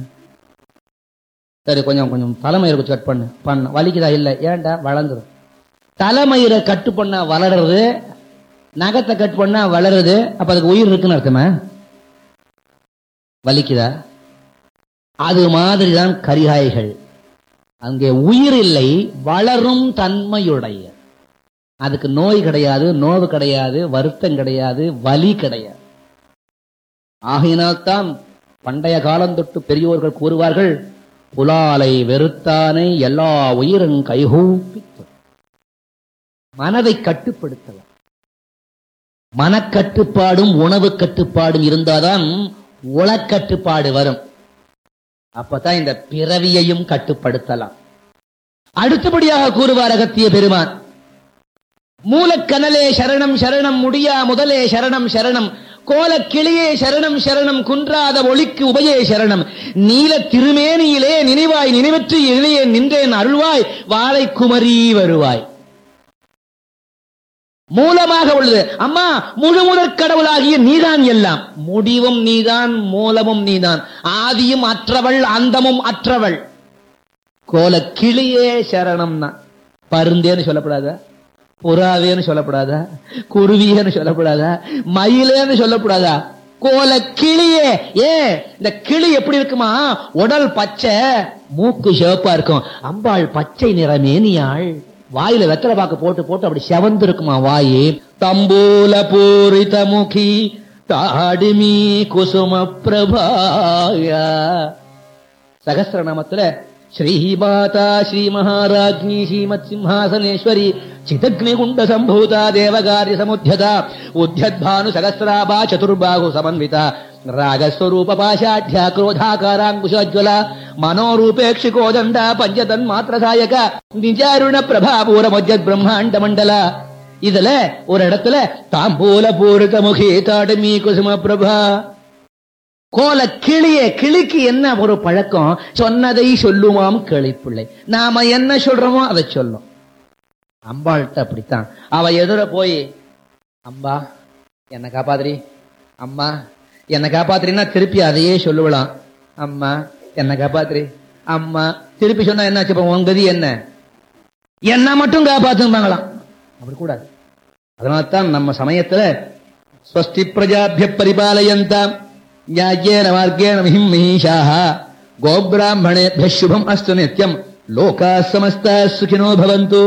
சரி, கொஞ்சம் கொஞ்சம் தலைமயிரை கட் பண்ணு. பண்ண வலிக்குதா? இல்லை. ஏன்டா? வளர்ந்துரும். தலைமயிரை கட்டு பண்ணா வளருறது, நகத்தை கட் பண்ணா வளருது. அப்ப அதுக்கு உயிர் இருக்குன்னு அர்த்தமா? வலிக்குதா? அது மாதிரிதான் கரிகாய்கள். அங்கே உயிர் இல்லை, வளரும் தன்மையுடைய. அதுக்கு நோய் கிடையாது, நோவு கிடையாது, வருத்தம் கிடையாது, வலி கிடையாது. ஆகையினால்தான் பண்டைய காலம் தொட்டு பெரியோர்கள் கூறுவார்கள், புலாலை வெறுத்தானை எல்லா உயிரும் கைகூப்பி. மனதை கட்டுப்படுத்தலாம். மனக்கட்டுப்பாடும் உணவு கட்டுப்பாடும் இருந்தாதான் உளக்கட்டுப்பாடு வரும். அப்பதான் இந்த பிறவியையும் கட்டுப்படுத்தலாம். அடுத்தபடியாக கூறுவார் அகத்திய பெருமான், மூலக்கனலே சரணம் சரணம், முடியா முதலே சரணம் சரணம், கோல கிளியே சரணம் சரணம், குன்றாத ஒளிக்கு உபயே சரணம், நீல திருமேனியிலே நினைவாய் நினைவற்று இளையே நின்றேன் அருள்வாய், வாழை குமரி வருவாய். மூலமாக உள்ளது. அம்மா, முழு முதற் கடவுளாகிய நீதான் எல்லாம். முடிவும் நீதான், மூலமும் நீதான், ஆதியும் அற்றவள், அந்தமும் அற்றவள். கோல கிளியே சரணம்னா பருந்தேன்னு சொல்லப்படாதா? புறாவேன்னு சொல்லப்படாதா? குருவியேன்னு சொல்லப்படாதா? மயிலேன்னு சொல்லப்படாதா? கோல கிளியே. ஏ, இந்த கிளி எப்படி இருக்குமா? உடல் பச்சை, மூக்கு சிவப்பா இருக்கும். அம்பாள் பச்சை நிறமேனியாள். வாயில வெத்தலை பாக்கு போட்டு போட்டு அப்படி செவந்து இருக்குமா வாயி. தம்பூல பூரித முகி தாடிமி குசும பிரபாயா. சகஸ்ரநாமத்துல ஸ்ரீமாதா ஸ்ரீ மகாராஜ்ஞி ஸ்ரீமத் சிம்ஹாசனேஸ்வரி சிதக்னி குண்ட சம்பூதா தேவகாரிய சமுத்யதா உத்யத்பானு சகஸ்ராபா சதுர்பாகு சமன்விதா ராகஸ்வரூப பாஷாட்யா குரோதாகாராங்குஷோஜ்வலா மனோரூபேக்ஷிகோதண்ட பஞ்சதன் மாத்திரதாயக நிஜாருண பிரபாபூர மஜ்ஜத் பிரம்மாண்ட மண்டலா. இதுல ஒரு இடத்துல தாம்பூல பூரித முகி தாடுமி குசும பிரபா. கோல கிளியே, கிளிக்கு என்ன ஒரு பழக்கம்? சொன்னதை சொல்லுமாம் கிளிப்பிள்ளை. நாம என்ன சொல்றோமோ அதை சொல்லும். அம்பாள்கிட்ட அப்படித்தான். அவ எதிர போய், அம்பா என்ன காப்பாத்திரி, அம்மா என்ன காப்பாத்திரின்னா திருப்பி அதையே சொல்லுவலாம். அம்மா என்ன காப்பாத்திரி, அம்மா. திருப்பி சொன்னா என்ன ஆச்சு? உன் கதி என்ன? என்ன மட்டும் காப்பாத்துவாங்களாம். அப்படி கூடாது. அதனால்தான் நம்ம சமயத்துல ஸ்வஸ்தி பிரஜாபிய பரிபாலயந்தாம் ஞாயேன மார்கேண மஹிம் மஹீஷாஹ கோபிராமணேபிய சுபம் அஸ்து நித்யம் லோகா சமஸ்தா சுகினோ பவந்து.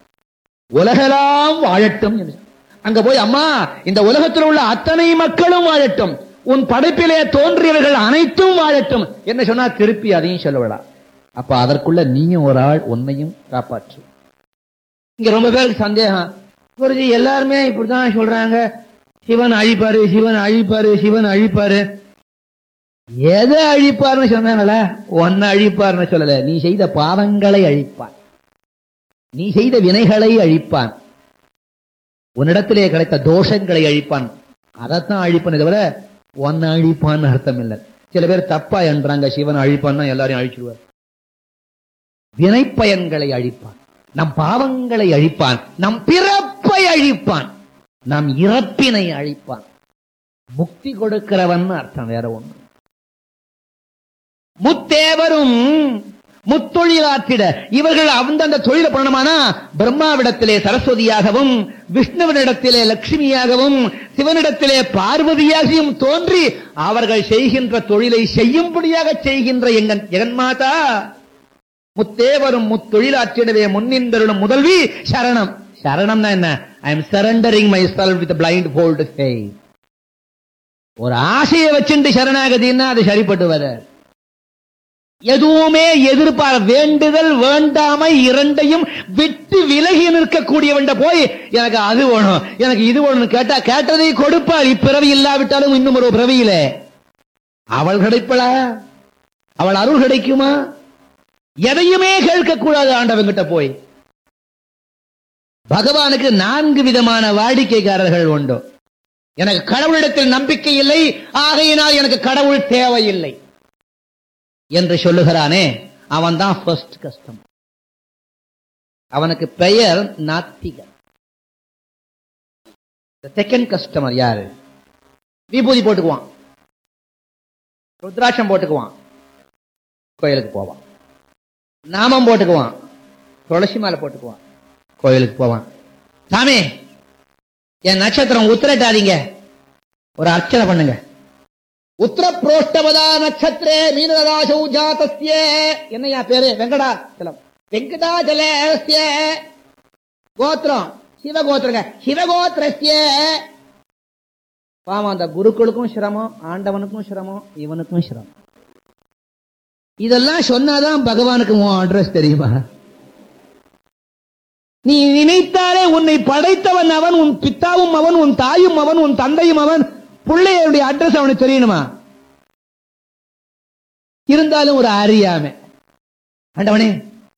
உலகெல்லாம் வாழட்டும். அங்க போய், அம்மா இந்த உலகத்தில் உள்ள அத்தனை மக்களும் வாழட்டும், உன் படைப்பிலே தோன்றியவர்கள் அனைத்தும் வாழட்டும் என்ன சொன்னா திருப்பி அதையும் சொல்லவிடா. அப்ப அதற்குள்ள நீயும் ஒரு ஆள், உன்னையும் காப்பாற்று. இங்க ரொம்ப பேருக்கு சந்தேகம், குருஜி எல்லாருமே இப்படிதான் சொல்றாங்க, சிவன் அழிப்பாரு சிவன் அழிப்பாரு சிவன் அழிப்பாரு. எதை அழிப்பாருன்னு சொன்னாங்கள? ஒன்னு அழிப்பாருன்னு சொல்லல, நீ செய்த பாவங்களை அழிப்பான், நீ செய்த வினைகளை அழிப்பான், உன்னிடத்திலே கிடைத்த தோஷங்களை அழிப்பான். அதைத்தான் அழிப்பான், தவிர ஒன்னு அழிப்பான்னு அர்த்தம் இல்லை. சில பேர் தப்பா என்றாங்க, சிவன் அழிப்பான்னா எல்லாரையும் அழிச்சிடுவார். வினைப்பயன்களை அழிப்பான், நம் பாவங்களை அழிப்பான், நம் பிறப்பை அழிப்பான், நம் இறப்பினை அழிப்பான். முக்தி கொடுக்கிறவன் அர்த்தம், வேற ஒண்ணு. முத்தேவரும் முத்தொழிலாற்றிட, இவர்கள் அந்தந்த தொழிலை பண்ணணுமானா பிரம்மாவிடத்திலே சரஸ்வதியாகவும், விஷ்ணுவனிடத்திலே லட்சுமியாகவும், சிவனிடத்திலே பார்வதியாகவும் தோன்றி அவர்கள் செய்கின்ற தொழிலை செய்யும்படியாக செய்கின்ற எங்கள் ஜெகன்மாதா முத்தேவரும் முத்தொழிலாற்றிடவே முன்னின்றருளும் முதல்வி சரணம். சரணம்னா என்ன? I am surrendering my self with blindfold faith. ஒரு ஆசையை வச்சுட்டு சரணாகதின்னா அது சரிப்பட்டு வர. எதுவுமே எதிர்பார வேண்டுதல் வேண்டாமை இரண்டையும் விட்டு விலகி நிற்கக்கூடியவண்ட போய் எனக்கு அது வேணும் எனக்கு இது வேணும் கேட்டா கேட்டதை கொடுப்பாள். இப்பிறவி இல்லாவிட்டாலும் இன்னும் ஒரு பிறவியில அவள் கிடைப்பளா? அவள் அருள் கிடைக்குமா? எதையுமே கேட்கக்கூடாது ஆண்டவங்கிட்ட போய். பகவானுக்கு நான்கு விதமான வாடிக்கைக்காரர்கள் உண்டு. எனக்கு கடவுளிடத்தில் நம்பிக்கை இல்லை, ஆகையினால் எனக்கு கடவுள் தேவையில்லை என்று சொல்லுகிறானே, அவன் தான் ஃபர்ஸ்ட் கஸ்டமர். அவனுக்கு பெயர் நாத்திகன். செகண்ட் கஸ்டமர் யாரு? விபூதி போட்டுக்குவான், ருத்ராட்சம் போட்டுக்குவான், கோயிலுக்கு போவான். நாமம் போட்டுக்குவான், துளசி மாலை போட்டுக்குவான், கோயிலுக்கு போவான். சாமி என் நட்சத்திரம் உத்திரட்டாதீங்க, ஒரு அர்ச்சனை பண்ணுங்க. உத்திர புரோஷ்டவதா நட்சத்திரே மீனராசௌ ஜாதஸ்ய, என்னையா பேரு? வெங்கடாச்சலம். வெங்கடாச்சலஸ்ய கோத்திரம் சிவகோத்திரங்க. சிவகோத்திரஸ்ய பாவம், அந்த குருக்களுக்கும் சிரமம், ஆண்டவனுக்கும் சிரமம், இவனுக்கும் சிரமம். இதெல்லாம் சொன்னாதான் பகவானுக்கு உன் அட்ரஸ் தெரியுமா? நீ நினைத்தாலே உன்னை படைத்தவன் அவன், உன் பித்தாவும் அவன், உன் தாயும் அவன், உன் தந்தையும் அவன், பிள்ளையுடைய அட்ரஸ் அவனுக்கு தெரியணுமா? இருந்தாலும் ஒரு அறியாமை, ஆண்டவனே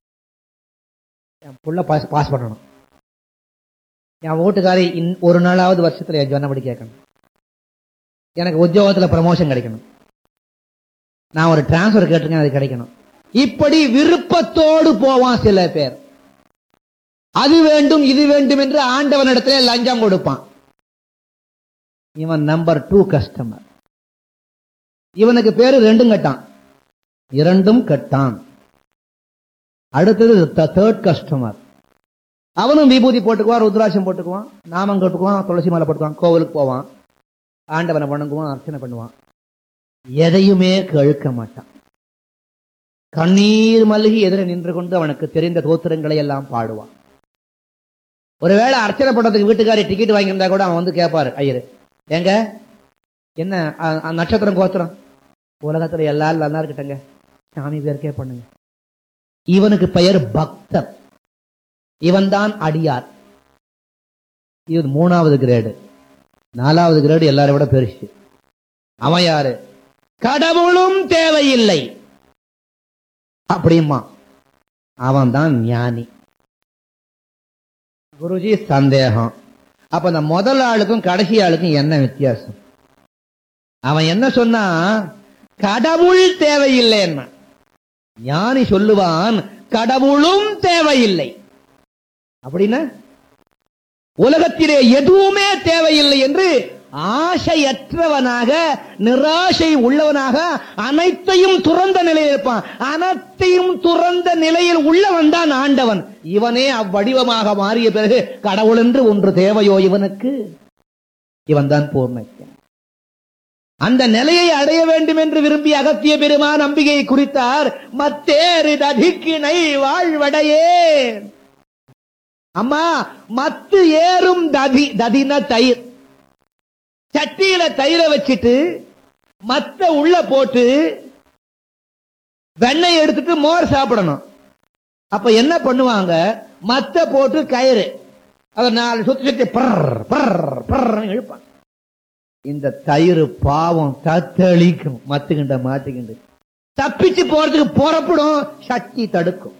என் புள்ள பாஸ் பாஸ் பண்ணணும், என் வீட்டுக்காரி ஒரு நாளாவது வருஷத்துல என் சொன்னபடி கேட்கணும், எனக்கு உத்தியோகத்துல ப்ரமோஷன் கிடைக்கணும், நான் ஒரு டிரான்ஸ்பர் கேட்டிருக்கேன் அது கிடைக்கணும். இப்படி விருப்பத்தோடு போவான் சில பேர். அது வேண்டும் இது வேண்டும் என்று ஆண்டவனிடத்திலே லஞ்சம் கொடுப்பான். இவன் நம்பர் டூ கஸ்டமர். இவனுக்கு பேரு ரெண்டும் கட்டான், இரண்டும் கட்டான். அடுத்தது தேர்ட் கஸ்டமர். அவனும் விபூதி போட்டுக்குவான், ருத்ராட்சம் போட்டுக்குவான், நாமம் போட்டுக்குவான், துளசி மாலை போட்டுக்குவான், கோவிலுக்கு போவான், ஆண்டவனை வணங்குவான், அர்ச்சனை பண்ணுவான். எதையுமே கேட்க மாட்டான். கண்ணீர் மல்கி எதிர நின்று கொண்டு அவனுக்கு தெரிந்த தோத்திரங்களை எல்லாம் பாடுவான். ஒருவேளை அர்ச்சனை பண்றதுக்கு வீட்டுக்காரி டிக்கெட் வாங்கியிருந்தா கூட அவன் வந்து கேட்பாரு, ஐயரு எங்க என்ன நட்சத்திரம் கோத்திரம், உலகத்துல எல்லாரும் நல்லா இருக்கட்டங்க, சாமி பேருக்கே பண்ணுங்க. இவனுக்கு பெயர் பக்தர், இவன் தான் அடியார். இது மூணாவது கிரேடு. நாலாவது கிரேடு எல்லாரை விட பெருசு. அவன் யாரு? கடவுளும் தேவையில்லை அப்படிமா, அவன் தான் ஞானி. குருஜி சந்தேகம், அப்ப அந்த முதல் ஆளுக்கும் கடைசி ஆளுக்கும் என்ன வித்தியாசம்? அவன் என்ன சொன்னா, கடவுள் தேவையில்லை. என்ன ஞானி சொல்லுவான், கடவுளும் தேவையில்லை. அப்படின்னா உலகத்திலே எதுவுமே தேவையில்லை என்று ஆசையற்றவனாக, நிராசை உள்ளவனாக, அனைத்தையும் துறந்த நிலையில் இருப்பான். அனைத்தையும் துறந்த நிலையில் உள்ளவன் தான் ஆண்டவன். இவனே அவ்வடிவமாக மாறிய பிறகு கடவுள் என்று ஒன்று தேவையோ இவனுக்கு? இவன் தான் பூர்ண. அந்த நிலையை அடைய வேண்டும் என்று விரும்பி அகத்திய பெருமான் நம்பிக்கையை குறித்தார். மத்தேறு ததிக்கிணை வாழ்வடையே. அம்மா, மத்து ஏறும் ததி, ததின தயிர். சட்டியில தயிரை வச்சுட்டு மத்த உள்ள போட்டு வெண்ணெய் எடுத்துட்டு மோர் சாப்பிடணும். அப்ப என்ன பண்ணுவாங்க, மத்த போட்டு கயிறு அவர் நாலு சுத்தி சுத்தி பர் பர் பர் இழுப்பான். இந்த தயிர் பாவம் தத்தளிக்கும், மத்துக்கின்ற மாத்திக்கிண்டு தப்பிச்சு போறதுக்கு புறப்படும், சக்தி தடுக்கும்.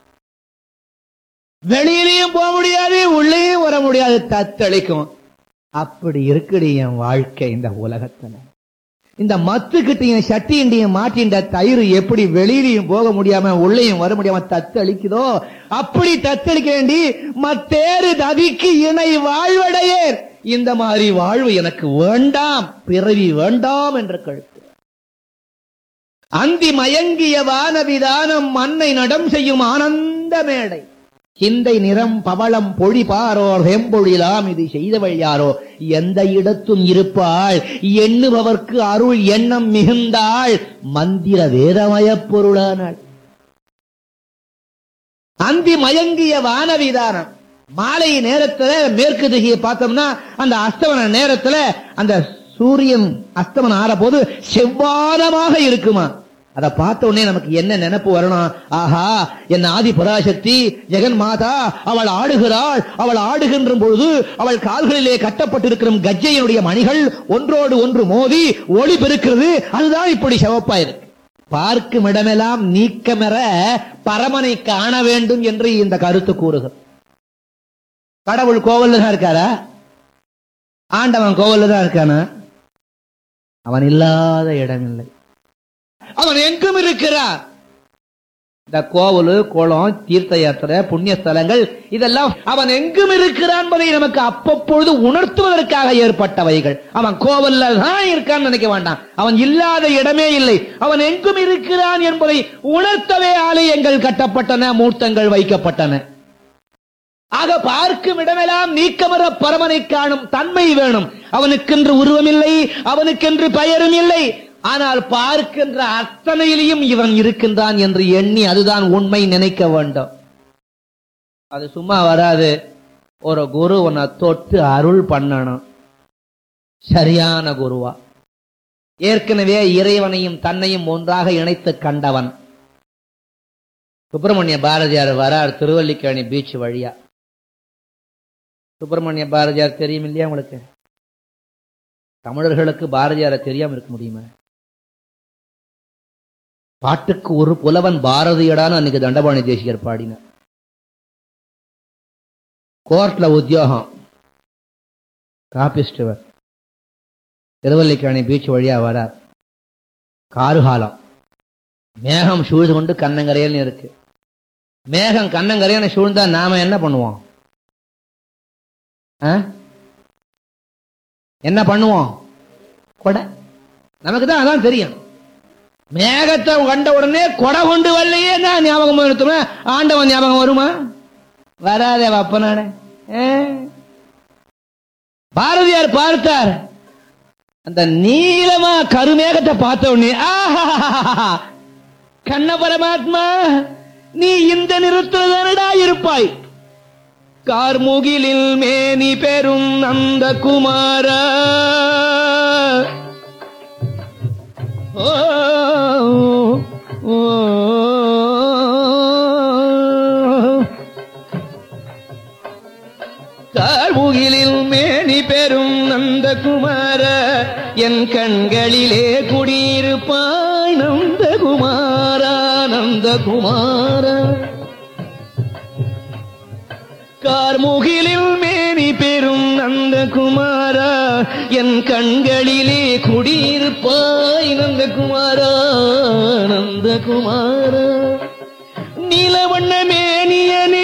வெளியிலையும் போக முடியாது, உள்ளேயும் வர முடியாது, தத்தளிக்கும். அப்படி இருக்குடி என் வாழ்க்கை இந்த உலகத்துல. இந்த மத்துக்கிட்டையும் சட்டியின்டையும் மாற்றின்ற தயிர் எப்படி வெளியிலையும் போக முடியாம உள்ளேயும் வர முடியாம தத்தளிக்குதோ, அப்படி தத்தளிக்க வேண்டி மத்தேறு தவிக்கு இணை வாழ்வடையேர். இந்த மாதிரி வாழ்வு எனக்கு வேண்டாம், பிறவி வேண்டாம் என்று கழுத்து. அந்தி மயங்கிய வானவிதானம் மண்ணை நடம் செய்யும் ஆனந்த மேடை. சிந்தை நிறம் பவளம் பொழிபாரோர் வெம்பொழிலாம் இது செய்தவள் யாரோ. எந்த இடத்தும் இருப்பாள், எண்ணுபவர்க்கு அருள் எண்ணம் மிகுந்தாள், மந்திர வேதமயப் பொருளானாள். அந்தி மயங்கிய வானவிதானம். மாலை நேரத்துல மேற்கு திசையை பார்த்தோம்னா அந்த அஸ்தமன நேரத்துல அந்த சூரியன் அஸ்தமனம் ஆற போது செவ்வானமாக இருக்குமா. அதை பார்த்த உடனே நமக்கு என்ன நினைப்பு வரணும்? ஆஹா, என் ஆதி பராசக்தி ஜெகன் மாதா அவள் ஆடுகிறாள். அவள் ஆடுகின்ற பொழுது அவள் கால்களிலே கட்டப்பட்டிருக்கிற கஜையினுடைய மணிகள் ஒன்றோடு ஒன்று மோதி ஒளி பெருக்கிறது. அதுதான் இப்படி சிவப்பா இருக்கு. பார்க்கும் இடமெல்லாம் நீக்கமெற பரமனை காண வேண்டும் என்று இந்த கருத்து கூறுகிறது. கடவுள் கோவில்ல தான் இருக்காரா? ஆண்டவன் கோவில்ல தான் இருக்கானா? அவன் இல்லாத இடம் இல்லை, அவன் எங்கும் இருக்கிறார். இந்த கோவில், குளம், தீர்த்த யாத்திரை, புண்ணிய ஸ்தலங்கள் இதெல்லாம் அவன் எங்கும் இருக்கிறான் என்பதை நமக்கு அப்பப்பொழுது உணர்த்துவதற்காக ஏற்பட்டவைகள். அவன் கோவில்ல தான் இருக்கான்னு நினைக்க வேண்டாம், அவன் இல்லாத இடமே இல்லை, அவன் எங்கும் இருக்கிறான் என்பதை உணர்த்தவே ஆலயங்கள் கட்டப்பட்டன, மூர்த்தங்கள் வைக்கப்பட்டன. ஆக பார்க்கும் இடமெல்லாம் நீக்கமர பரமனை காணும் தன்மை வேணும். அவனுக்கென்று உருவமில்லை, அவனுக்கென்று பெயரும் இல்லை. ஆனால் பார்க்கின்ற அத்தனையிலையும் இவன் இருக்கின்றான் என்று எண்ணி அதுதான் உண்மை நினைக்க வேண்டும். அது சும்மா வராது. ஒரு குரு உன்னை தொட்டு அருள் பண்ணணும், சரியான குருவா. ஏற்கனவே இறைவனையும் தன்னையும் ஒன்றாக இணைத்து கண்டவன். சுப்பிரமணிய பாரதியார் வரார் திருவல்லிக்கேணி பீச் வழியா. சுப்பிரமணிய பாரதியார் தெரியும் இல்லையா உங்களுக்கு? தமிழர்களுக்கு பாரதியாரை தெரியாம இருக்க முடியுமா? பாட்டுக்கு ஒரு புலவன் பாரதியடான்னு அன்னைக்கு தண்டபாணி தேசிகர் பாடினார். கோர்ட்ல உத்தியோகம், காப்பிஸ்டவர். திருவல்லிக்கேணி பீச் வழியா வரார். கார்காலம், மேகம் சூழ்ந்து கொண்டு கண்ணங்கரையல்னு இருக்கு. மேகம் கண்ணங்கரையான சூழ்ந்தா நாம என்ன பண்ணுவோம்? என்ன பண்ணுவோம்? கொடை. நமக்கு தான் அதான் தெரியும். மேகத்தை கண்ட உடனே கொடை கொண்டு வரலையே தான் ஞாபகம் வருத்துமா? ஆண்டவன் ஞாபகம் வருமா? வராதே வப்பனானே. பாரதியார் பார்த்தார் அந்த நீளமா கருமேகத்தை பார்த்த உடனே, ஆஹா கண்ண பரமாத்மா, நீ இந்த நிறுத்தா இருப்பாய். கார்முகிலில் மேனி பெரும் நந்த குமார, கார்முகிலில் மேனி பெரும் நந்த குமார, என் கண்களிலே குடியிருப்பாய் நந்த குமாரா நந்த குமாரா. கார்முகிலில் மேனி பெரும் நந்த குமாரா, என் கண்களிலே குடியிருப்பாய் நந்த குமாரா நந்த குமாரா. நீலவண்ண மேனியனே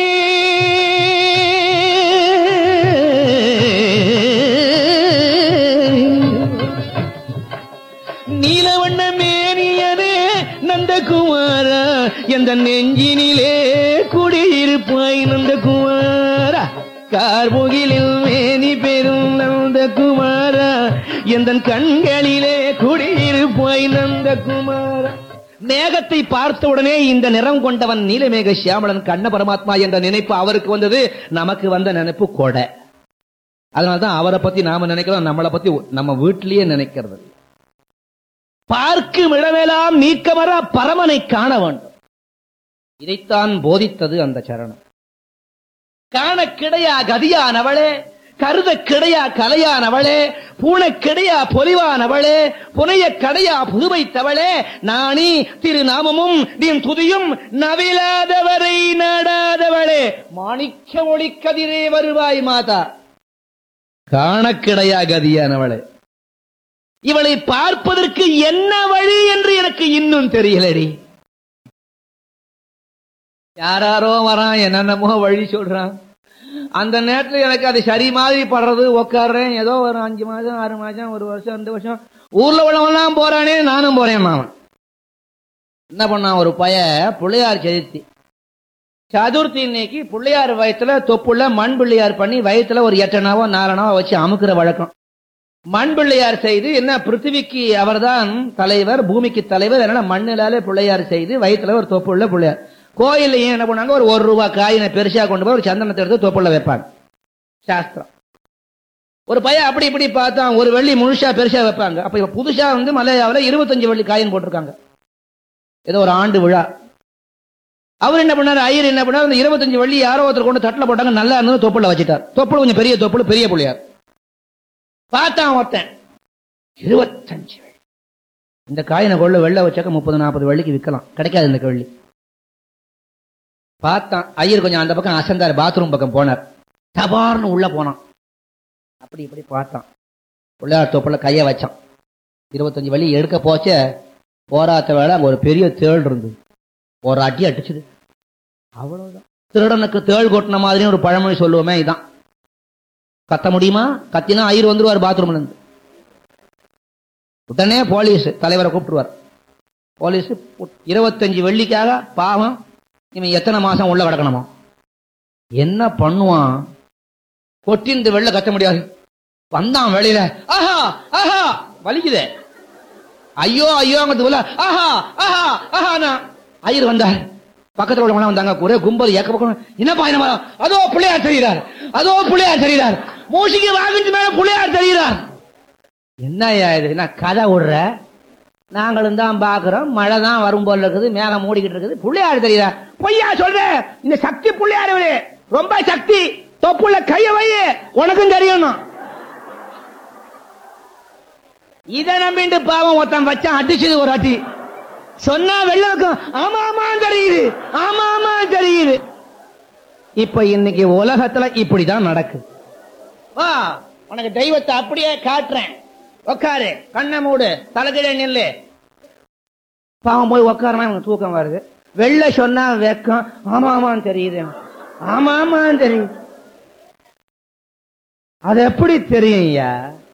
நீலவண்ண மேனியனே நந்தகுமாரா, எந்த நெஞ்சினிலே குடியிருப்பாய் நந்தகுமாரா. கார்முகிலில் மேனி பெரும் நந்தகுமாரா, எந்த கண்களிலே குடியிருப்பாய் நந்தகுமாரா. மேகத்தை பார்த்த உடனே இந்த நிறம் கொண்டவன் நீலமேக சியாமளன் கண்ண பரமாத்மா என்ற நினைப்பு அவருக்கு வந்தது. நமக்கு வந்த நினைப்பு கொடை. அதனால்தான் அவரை பத்தி நாம நினைக்கிறோம், நம்மளை பத்தி நம்ம வீட்டிலேயே நினைக்கிறது. பார்க்கும் இடமெல்லாம் நீக்கமர பரமனை காண வேண்டும். இதைத்தான் போதித்தது அந்த சரணம். காண கிடையா கதியானவளே, கருத கிடையா கலையானவளே, பூனை கிடையா பொலிவானவளே, புனைய கடையா புதுவைத்தவளே, நாணி திருநாமமும் நின் துதியும் நவிலாதவரை நாடாதவளே, மாணிக்க ஒளி கதிரே வருவாய் மாதா. காண கிடையா கதியானவளே, இவளை பார்ப்பதற்கு என்ன வழி என்று எனக்கு இன்னும் தெரியலடி. யாராரோ வரான், என்னென்னமோ வழி சொல்றான். அந்த நேரத்தில் எனக்கு அது சரி மாதிரி படுறது. உட்காடுறேன், ஏதோ ஒரு அஞ்சு மாசம் ஆறு மாசம் ஒரு வருஷம் ரெண்டு வருஷம் ஊர்ல உள்ளவெல்லாம் போறானே, நானும் போறேன். மாமன் என்ன பண்ணான், ஒரு பைய பிள்ளையார் சதுர்த்தி சதுர்த்தி இன்னைக்கு பிள்ளையார் வயத்துல தொப்புள்ள மண் பிள்ளையார் பண்ணி வயத்துல ஒரு எட்டனாவோ நாலனாவோ வச்சு அமுக்குற வழக்கம். மண் பிள்ளையார் செய்து என்ன, பிருத்திவிக்கு அவர்தான் தலைவர், பூமிக்கு தலைவர், அதனால மண்ணிலாலே பிள்ளையார் செய்து வயத்துல ஒரு தொப்புள்ள பிள்ளையார். கோயிலையும் என்ன பண்ணாங்க, ஒரு ஒரு ரூபாய் காயினை பெருசா கொண்டு போய் ஒரு சந்தனத்தை எடுத்து தொப்புள்ள வைப்பாங்க. சாஸ்திரம். ஒரு பையன் அப்படி இப்படி பார்த்தான், ஒரு வெள்ளி முழுசா பெருசா வைப்பாங்க. அப்ப இப்ப புதுசா வந்து மலையாவில் இருபத்தஞ்சு வெள்ளி காயின் போட்டிருக்காங்க, ஏதோ ஒரு ஆண்டு விழா. அவர் என்ன பண்ணாரு, ஐயர் என்ன பண்ணாரு, அந்த இருபத்தஞ்சு வெள்ளி யாரோ ஒருத்தர் கொண்டு தட்டில் போட்டாங்க, நல்லா இருந்தது, தொப்புள்ள வச்சுட்டார். தொப்புள் கொஞ்சம் பெரிய தொப்புள், பெரிய புள்ளியார். பார்த்தான் ஒருத்தன், இருபத்தஞ்சு வெள்ளி, இந்த காயினை கொள்ள வெள்ளை வச்சாக்க முப்பது நாற்பது வெள்ளிக்கு விற்கலாம், கிடைக்காது இந்த வெள்ளி. பார்த்தான் ஐயர் கொஞ்சம் அந்த பக்கம் அசந்தார், பாத்ரூம் பக்கம் போனார். தபார்னு உள்ள போனான். அப்படி இப்படி பார்த்தான், பிள்ளையார் தொப்புல கைய வச்சான். இருபத்தஞ்சு வழி எடுக்க போச்ச, போராத்த வேலை அங்க ஒரு பெரிய தேள் இருந்தது, ஒரு அடி அடிச்சுது. அவ்வளவுதான். திருடனுக்கு தேள் கொட்டின மாதிரி ஒரு பழமொழி சொல்லுவோமே, இதான். கத்த முடியுமா, கத்தினா ஐயர் வந்துருவார் பாத்ரூம்ல இருந்து. உடனே போலீஸ் தலைவரை கூப்பிட்டுருவார். போலீஸ் இருபத்தஞ்சு வெள்ளிக்காக பாவம் இவன் எத்தனை மாசம் உள்ள கிடக்கணுமா, என்ன பண்ணுவான், கொட்டிந்து வெளில கத்த முடியாது. வந்தான் வெளியில, ஆஹா ஆஹா வலிக்குதே, ஐயோ ஐயோ அங்க ஆஹா ஆஹா ஆஹா. ஐயர் வந்தார், பக்கத்துல உள்ள வந்தாங்க, ஒரே கும்பல் ஏக்க பக்கம். என்னப்பா என்ன, அதோ பிள்ளையார் தெரிகிறார், அதோ பிள்ளையார் தெரிகிறார், மூசிக்கு வாங்கிட்டு மேல பிள்ளையார் தெரிகிறார். என்ன இது, என்ன கதை விடுற, நாங்களும் தான் பாக்குறோம், மழை தான் வரும் போல இருக்குது, மேகம் மூடிக்கிட்டு இருக்குது, பிள்ளையார் தெரியுதா, பொய்யா சொல்ற, இந்த சக்தி பிள்ளையாரு ரொம்ப சக்தி, தொப்புள்ள கைய வை, உனக்கும் தெரியணும். இதை நம்பிட்டு பாவம் ஒருத்தன் வச்சான், அடிச்சது ஒரு அடி. சொன்னா வெள்ளம், ஆமா ஆமா தெரியுது, ஆமா ஆமா தெரியுது. இப்ப இன்னைக்கு உலகத்துல இப்படிதான் நடக்குது. வா உனக்கு தெய்வத்தை அப்படியே காட்டுறேன், உக்காரு, கண்ணை மூடு, தலைகீழ நில்லு. பாவம் போய் உக்காரனா இவனுக்கு தூக்கம் வருது. வெள்ள சொன்னா வெக்கம், ஆமா ஆமான்னு தெரியுது, ஆமா ஆமான்னு தெரியுது. அது எப்படி தெரியும் ஐயா,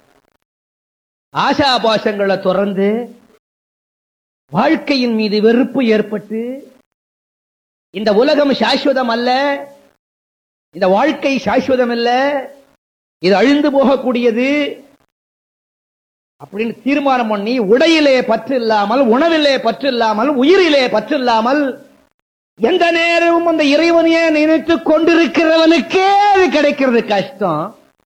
ஆசா பாசங்களை தொடர்ந்து வாழ்க்கையின் மீது வெறுப்பு ஏற்பட்டு, இந்த உலகம் சாஸ்வதம் அல்ல, இந்த வாழ்க்கை சாஸ்வதம் அல்ல, இது அழிந்து போகக்கூடியது அப்படின்னு தீர்மானம் பண்ணி, உடையிலே பற்று இல்லாமல், உணவிலே பற்று இல்லாமல், உயிரிலே பற்று இல்லாமல், எந்த நேரமும் அந்த இறைவனையே நினைத்துக் கொண்டிருக்கிறவனுக்கே அது கிடைக்கிறது கஷ்டம்.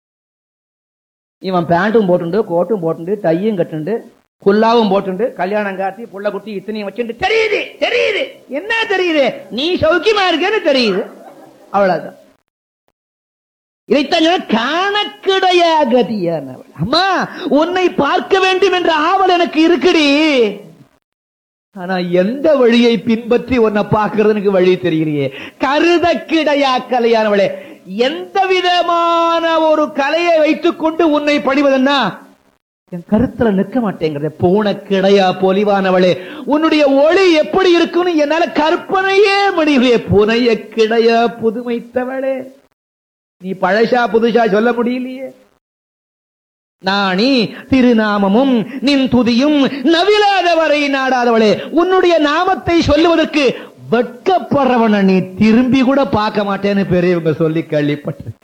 இவன் பேண்ட்டும் போட்டுண்டு, கோட்டும் போட்டுண்டு, டையும் கட்டுண்டு, குல்லாவும் போட்டுண்டு, கல்யாணம் காட்டி புள்ள குட்டி இத்தனையும் வச்சுட்டு, தெரியுது தெரியுது என்ன தெரியுது, நீ சௌக்கியமா இருக்கேன்னு தெரியுது, அவ்வளவுதான். இதைத்தான் காணக்கிடையா கதியானவள். அம்மா உன்னை பார்க்க வேண்டும் என்ற ஆவல் எனக்கு இருக்குடி, ஆனா எந்த வழியை பின்பற்றி உன்னை பார்க்கறதுக்கு வழி தெரியலையே. கருத கிடையா கலையானவளே, எந்த விதமான ஒரு கலையை வைத்துக் கொண்டு உன்னை பணிவதுன்னா என் கருத்துல நிற்க மாட்டேங்கிறத. பூன கிடையா பொலிவானவளே, உன்னுடைய ஒளி எப்படி இருக்குன்னு என்னால கற்பனையே முடியலையே. புனைய கிடையா புதுமைத்தவளே, நீ பழசா புதுசா சொல்ல முடியலையே. நாணி திருநாமமும் நின் துதியும் நவிலாதவரை நாடாதவளே, உன்னுடைய நாமத்தை சொல்லுவதற்கு வெட்கப்படுறவன நீ திரும்பி கூட பார்க்க மாட்டேன்னு பெரியவங்க சொல்லி கேள்விப்பட்டிருக்க.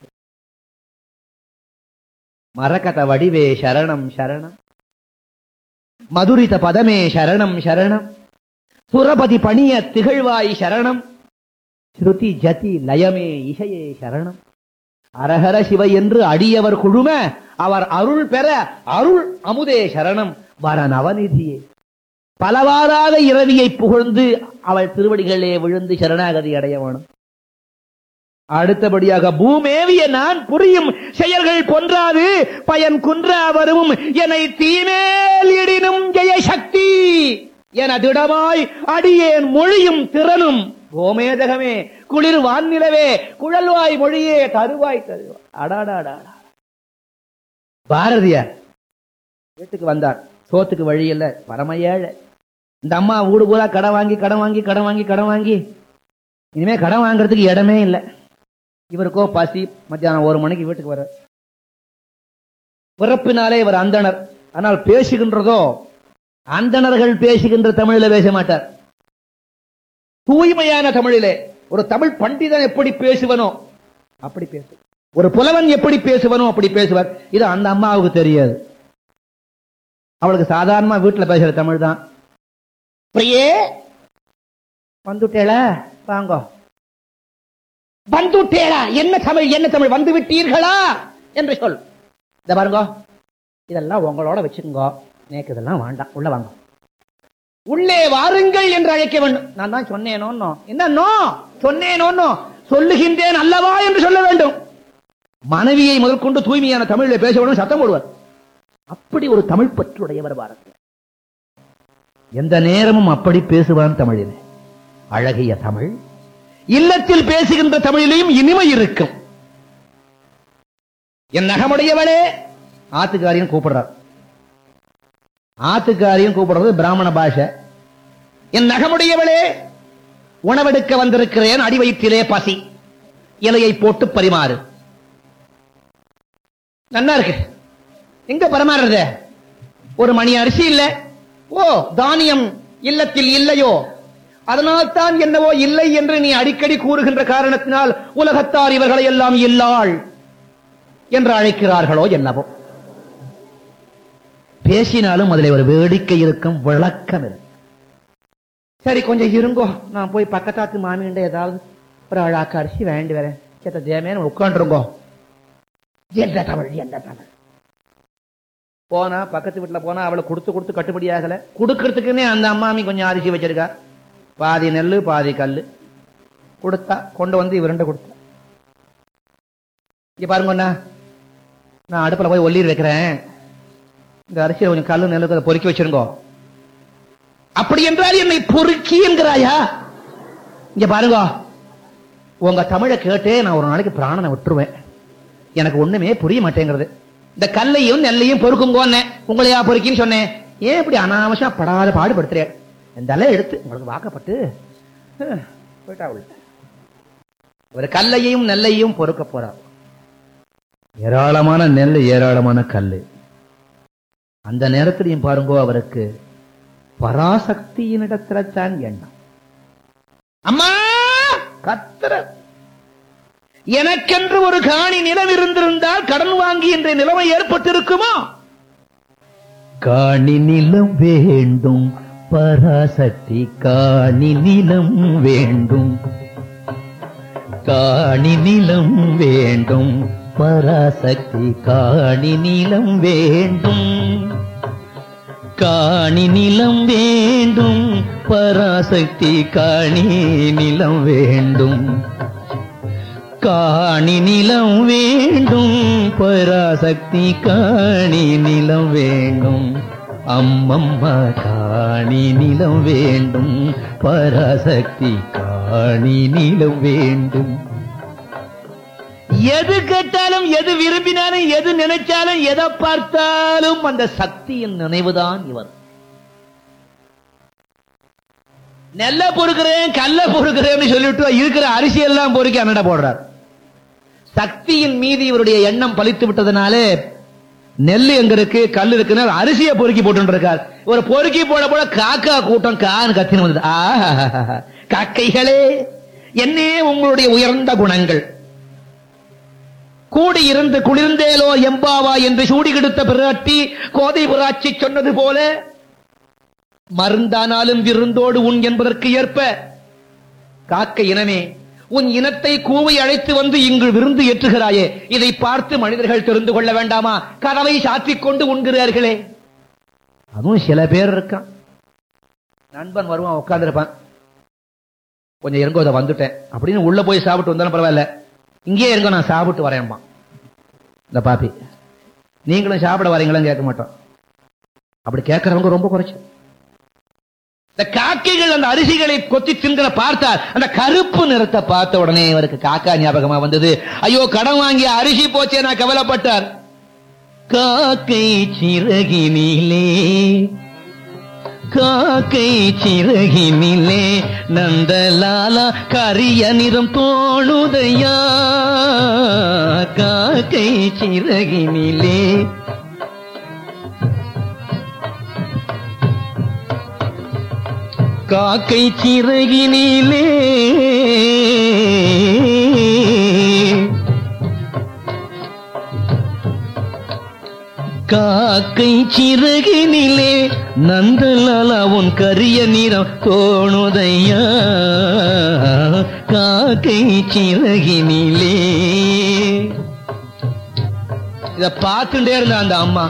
மரகத வடிவே சரணம் சரணம், மதுரித பதமே சரணம் சரணம், சுரபதி பணிய திகழ்வாய் சரணம், ஸ்ருதி ஜதி லயமே இசையே சரணம். அரஹர சிவ என்று அடியவர் குழும அவர் அருள் பெற அருள் அமுதே சரணம், வர நவநிதியே. பலவாறாக இரவியை புகழ்ந்து அவள் திருவடிகளே விழுந்து சரணாகதி அடைய வேணும். அடுத்தபடியாக பூமேவிய நான் புரியும் செயல்கள் கொன்றாது பயன் குன்றா வரும் என்னை தீமேல் இடினும் ஜெய சக்தி என திடமாய் அடியேன் மொழியும் திறனும் கோமேதகமே குளிர் வான்நிலவே குழல்வாய் மொழியே தருவாய் தருவாய். அடாடாடா பாரதியார் வீட்டுக்கு வந்தார். சோத்துக்கு வழி இல்ல, பரம ஏழை. இந்த அம்மா ஊடு பூரா கடன் வாங்கி கடன் வாங்கி கடன் வாங்கி கடன் வாங்கி இனிமே கடன் வாங்குறதுக்கு இடமே இல்லை. இவருக்கோ பசி. மத்தியானம் ஒரு மணிக்கு வீட்டுக்கு வர. பிறப்பினாலே இவர் அந்தணர். ஆனால் பேசுகின்றதோ அந்தணர்கள் பேசுகின்ற தமிழில பேச மாட்டார். தூய்மையான தமிழிலே ஒரு தமிழ் பண்டிதன் எப்படி பேசுவனோ அப்படி பேசு, ஒரு புலவன் எப்படி பேசுவனோ அப்படி பேசுவார். இது அந்த அம்மாவுக்கு தெரியாது. அவளுக்கு சாதாரணமா வீட்டுல பேசுற தமிழ் தான். பிரியே வந்துட்டேளா, வாங்க. வந்துட்டேளா, என்ன தமிழ் என்ன தமிழ், வந்து விட்டீர்களா என்று சொல். இத பாருங்க, இதெல்லாம் உங்களோட வச்சுக்கோங்க, நேக்கு இதெல்லாம் வேண்டாம், உள்ள வாங்க. உள்ளே வாருங்கள் என்று அழைக்க வேண்டும். நான் தான் சொன்னேனோ, என்னன்னோ சொன்னேனோ, சொல்லுகின்றேன் அல்லவா என்று சொல்ல வேண்டும். மனைவியை முதல் கொண்டு தூய்மையான தமிழில் பேச வேண்டும், சத்தம் போடுவார். அப்படி ஒரு தமிழ் பற்றுடையவர் பாரதி. எந்த நேரமும் அப்படி பேசுவான் தமிழிலே. அழகிய தமிழ். இல்லத்தில் பேசுகின்ற தமிழிலையும் இனிமை இருக்கும். என் நகமுடையவளே, ஆத்துக்காரியும் கூப்பிடுறார். ஆத்துக்காரியும் கூப்பிடுறது பிராமண பாஷை. என் நகமுடையவளே, உணவெடுக்க வந்திருக்கிறேன், அடி வயிற்றிலே பசி, இலையை போட்டு பரிமாறு. நல்லா இருக்கு. எங்க பரிமாறுறது? ஒரு மணி அரிசி இல்ல. ஓ, தானியம் இல்லத்தில் இல்லையோ, அதனால்தான் என்னவோ இல்லை என்று நீ அடிக்கடி கூறுகின்ற காரணத்தினால் உலகத்தார் இவர்களை எல்லாம் இல்லாள் என்று அழைக்கிறார்களோ என்னவோ. பேசினாலும் அதில் ஒரு வேடிக்கை இருக்கும், விளக்கம் இருக்கும். சரி, கொஞ்சம் இருங்கோ, நான் போய் பக்கத்தாத்து மாமிகிட்ட ஏதாவது ஒரு அழாக்க அரிசி வேண்டி வரேன், சேத்த தேமையான உட்காந்துருங்கோ. எந்த தமிழ் எந்த தமிழ். போனா பக்கத்து வீட்டுல போனா அவளை கொடுத்து கொடுத்து கட்டுப்படி ஆகல. கொடுக்கறதுக்குன்னே அந்த அம்மாமி கொஞ்சம் அரிசி வச்சிருக்கா, பாதி நெல்லு பாதி கல்லு. கொடுத்தா கொண்டு வந்து இவருண்ட கொடுத்தா. இங்க பாருங்கண்ணா, நான் அடுப்புல போய் ஒல்லீர் வைக்கிறேன், இந்த அரிசியை கொஞ்சம் கல்லு நெல்லு பொறுக்கி வச்சிருங்கோ. அப்படி என்றால் என்னை பொறுக்கி என்கிறாயா? இங்க பாருங்க, உங்க தமிழை கேட்டே நான் ஒரு நாளைக்கு பிராணனை விட்டுருவேன். எனக்கு ஒண்ணுமே புரிய மாட்டேங்கிறது. இந்த கல்லையும் நெல்லையும் பொறுக்குங்கோன்னு உங்களையா பொறுக்கின்னு சொன்னேன். ஏன் இப்படி அனாவசியம் படாத பாடுபடுத்துறேன்? இந்த அலை எடுத்து உங்களுக்கு வாக்கப்பட்டு போயிட்டா. ஒரு கல்லையும் நெல்லையும் பொறுக்க போறார். ஏராளமான நெல், ஏராளமான கல்லு. அந்த நேரத்திலையும் பாருங்கோ, அவருக்கு பராசக்தியினிடத்துல தான் எண்ணம். அம்மா கத்திர, எனக்கென்று ஒரு காணி நிலம் இருந்திருந்தால் கடன் வாங்கி என்ற நிலைமை ஏற்பட்டிருக்குமா? காணி நிலம் வேண்டும் பராசக்தி, காணி நிலம் வேண்டும், காணி நிலம் வேண்டும் பராசக்தி, காணி நிலம் வேண்டும், காணி நிலம் வேண்டும் பராசக்தி, காணி நிலம் வேண்டும், காணி நிலம் வேண்டும் பராசக்தி, காணி நிலம் வேண்டும். அம்மம்மா காணி நிலம் வேண்டும் பராசக்தி, காணி நிலம் வேண்டும். எது கேட்டாலும், எது விரும்பினாலும், எது நினைச்சாலும், எதை பார்த்தாலும் அந்த சக்தியின் நினைவுதான் இவர். நெல்ல பொறுக்கிறேன் கல்ல பொறுக்கிறேன் சொல்லிட்டு இருக்கிற அரிசி எல்லாம் பொறுக்கி அண்ணட போடுறார். சக்தியின் மீது இவருடைய எண்ணம் பலித்து விட்டதுனாலே நெல் எங்க இருக்கு கல் இருக்குன்னு அரிசியை பொறுக்கி போட்டு இருக்கார். ஒரு பொறுக்கி போட போட காக்கா கூட்டம் கான்னு கத்தின்னு வந்தது. ஆஹா, காக்கைகளே, என்னே உங்களுடைய உயர்ந்த குணங்கள். கூடி இருந்து குளிர்ந்தேலோ எம்பாவா என்று சூடி கெடுத்த பிராட்டி கோதை புராட்சி சொன்னது போல, மருந்தானாலும் விருந்தோடு உன் என்பதற்கு ஏற்ப, காக்கை இனமே, உன் இனத்தை கூவை அழைத்து வந்து இங்கு விருந்து ஏற்றுகிறாயே, இதை பார்த்து மனிதர்கள் தெரிந்து கொள்ள வேண்டாமா? கதவை சாற்றிக் கொண்டு உண்கிறார்களே. அதுவும் சில பேர் இருக்கான், நண்பன் வருவான், உட்கார்ந்து இருப்பான், கொஞ்சம் இருங்கோ, அதை வந்துட்டேன் அப்படின்னு உள்ள போய் சாப்பிட்டு வந்தாலும் பரவாயில்ல, இங்கே இருங்க நான் சாப்பிட்டு வரேன்பா இந்த பாப்பி. நீங்களும் சாப்பிட வரீங்களும் கேட்க மாட்டோம். அப்படி கேட்கறவங்க ரொம்ப குறைச்சு. இந்த காக்கைகள் அந்த அரிசிகளை கொத்தி தின்கிற பார்த்தார். அந்த கருப்பு நிறத்தை பார்த்த உடனே அவருக்கு காக்கா ஞாபகமா வந்தது. ஐயோ, கடன் வாங்கிய அரிசி போச்சே நான் கவலைப்பட்டார். காக்கை சிறகினிலே காக்கை சிறகினிலே நந்தலாலா கரிய நிறம் தோணுதையா. காக்கை சிறகினிலே காக்கை சிறகினிலே காக்கை சிறகினிலே நந்தலாலா உன் கரிய நிறம் தோணுதையா. காக்கை சிறகினிலே. இத பார்த்துட்டே இருந்த அந்த அம்மா,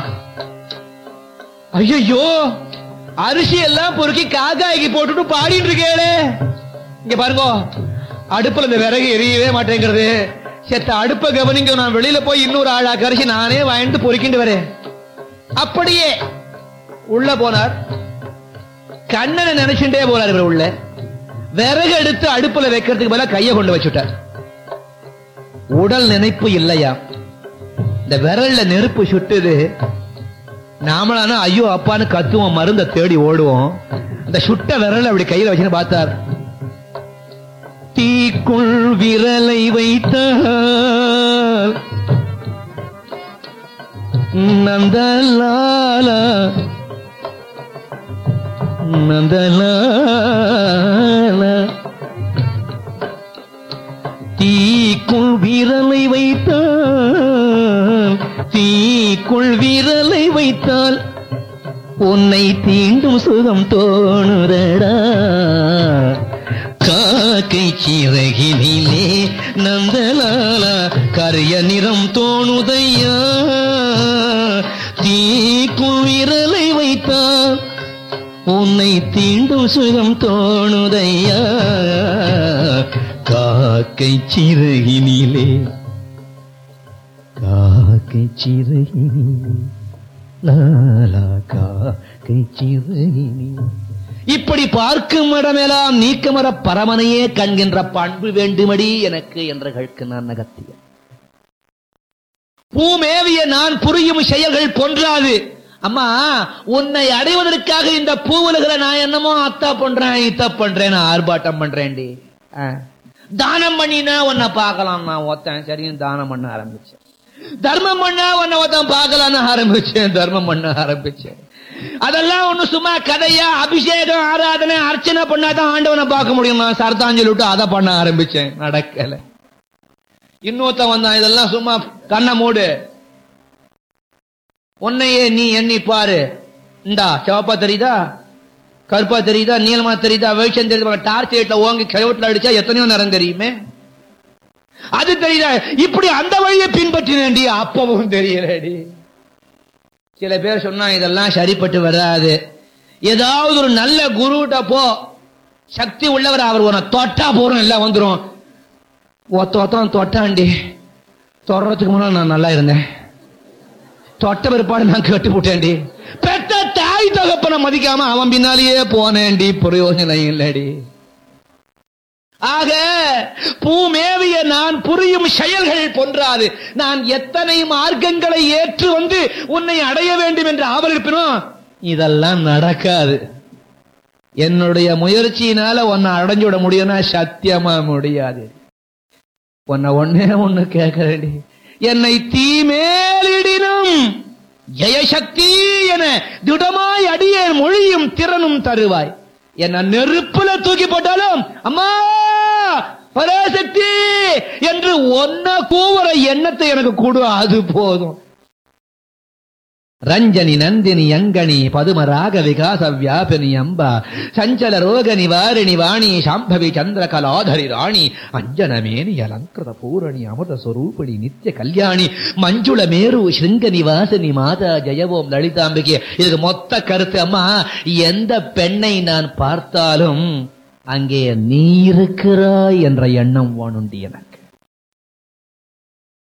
ஐயோ அரிசி எல்லாம் பொறுக்கி காக்காய்க்கு போட்டுட்டு பாடிட்டு இருக்கேளே. இங்க பாருங்க, அடுப்புல இந்த விறகு எரியவே மாட்டேங்கிறது. செத்த அடுப்ப கவனிங்க, நான் வெளியில போய் இன்னொரு ஆளாக்கு அரிசி நானே வாங்கிட்டு பொறுக்கிட்டு வரேன். அப்படியே உள்ள போனார். கண்ணனை நினைச்சுட்டே போறார். இவர் உள்ள விறகு எடுத்து அடுப்புல வைக்கிறதுக்கு பதிலா கையை கொண்டு வச்சுட்டார். உடல் நினைப்பு இல்லையா. இந்த விரல்ல நெருப்பு சுட்டுது. நாமளானா ஐயோ அப்பான்னு கத்துவோம், மருந்த தேடி ஓடுவோம். அந்த சுட்ட விரல் அப்படி கையில வச்சுன்னு பார்த்தார். தீக்குள் விரலை வைத்தால் நந்தலாலா நந்தலாலா தீக்குள் விரலை வைத்தால் தீக்குள் விரலை வைத்தால் உன்னை தீண்டும் சுகம் தோணுறடா. காக்கை சிறகினிலே நந்தலாலா கரிய நிறம் தோணுதையா. தீக்குள் விரலை வைத்தால் உன்னை தீண்டும் சுகம் தோணுதையா. காக்கை சிறகினிலே காக்கை சிறகினிலே லாலா காக்கை சிறகினிலே. இப்படி பார்க்கும் இடமெல்லாம் நீக்கமர பரமனையே கண்கின்ற பண்பு வேண்டுமடி எனக்கு என்றர்களுக்கு நான் நகர்த்திய. பூமேவிய நான் புரியும் செயல்கள் பொன்றாது. அம்மா, உன்னை அடைவதற்காக இந்த பூவுலகில நான் என்னமோ அத்தா பண்றேன் இத்த பண்றேன் ஆர்ப்பாட்டம் பண்றேன்டி. தானம் பண்ணினா உன்னை பார்க்கலாம் நான் ஒத்தன். சரியும் தானம் பண்ண ஆரம்பிச்சேன். தர்மம் பண்ணா உன்னை ஒருத்தன் பார்க்கலான்னு ஆரம்பிச்சேன். தர்மம் பண்ண ஆரம்பிச்சேன். அதெல்லாம் ஒண்ணு சும்மா கதையா. அபிஷேகம் ஆராதனை அர்ச்சனை பண்ணாதான் ஆண்டவனை பார்க்க முடியும். நான் சர்தாஞ்சலி விட்டு அதை பண்ண ஆரம்பிச்சேன். நடக்கல. இன்னொருத்த வந்தான், இதெல்லாம் சும்மா கண்ணை மூடு, உன்னையே நீ எண்ணி பாரு. இந்தா சிவப்பா தெரியுதா, கருப்பா தெரியுதா, நீளமா தெரியுதா, வெளிச்சம் தெரியுதா, டார்ச் லைட்ல ஓங்கி கிழவட்டில் அடிச்சா எத்தனையோ நேரம் தெரியுமே. அது தெரியுதா? இப்படி அந்த வழியை பின்பற்றினேன்டி. அப்பவும் தெரியலடி. சில பேர் சொன்னா இதெல்லாம் சரிப்பட்டு வராது. ஏதாவது ஒரு நல்ல குருட்ட போ, சக்தி உள்ளவர், அவர் உன தொட்டா போறோம் எல்லாம் வந்துடும். ஒத்த ஒத்தம் தொட்டாண்டி. தொடறதுக்கு முன்னாடி நான் நல்லா இருந்தேன், தொட்ட பிற்பாடு நான் கேட்டு போட்டேன்டி. பெத்த தாய் தகப்பனை மதிக்காம அவன் பின்னாலேயே போனேன்டி. பிரயோஜனம் இல்லடி. ஆக பூமேவிய நான் புரியும் செயல்கள் பொன்றாது. நான் எத்தனை மார்க்கங்களை ஏற்று வந்து உன்னை அடைய வேண்டும் என்று ஆவல் இருப்பினும் இதெல்லாம் நடக்காது. என்னுடைய முயற்சியினால உன்னை அடைஞ்சு விட முடியும்னா சத்தியமா முடியாது. உன்னை ஒன்னே ஒண்ணு கேட்கிறேன், என்னை தீமேலிடினும் ஜெயசக்தி என திடமாய் அடியே மொழியும் திறனும் தருவாய். என்ன நெருப்புல தூக்கி போட்டாலும் அம்மா பராசக்தி என்று ஒன்ன கூவுற எண்ணத்தை எனக்கு கொடு, அது போதும். ரஞ்சனி நந்தினி அங்கனி பதுமராக விகாச வியாபினி அம்பா சஞ்சல ரோக நிவாரிணி வாணி சாம்பவி சந்திர கலாதரி ராணி அஞ்சனமேனி அலங்கிருத பூரணி அமிர்த ஸ்வரூபிணி நித்திய கல்யாணி மஞ்சுள மேரு ஸ்ருங்க நிவாசினி மாதா ஜெயவோம் லலிதாம்பிகை. இதுக்கு மொத்த கருத்து, அம்மா எந்த பெண்ணை நான் பார்த்தாலும் அங்கே நீ இருக்கிறாய் என்ற எண்ணம் வாணுண்டி எனக்கு.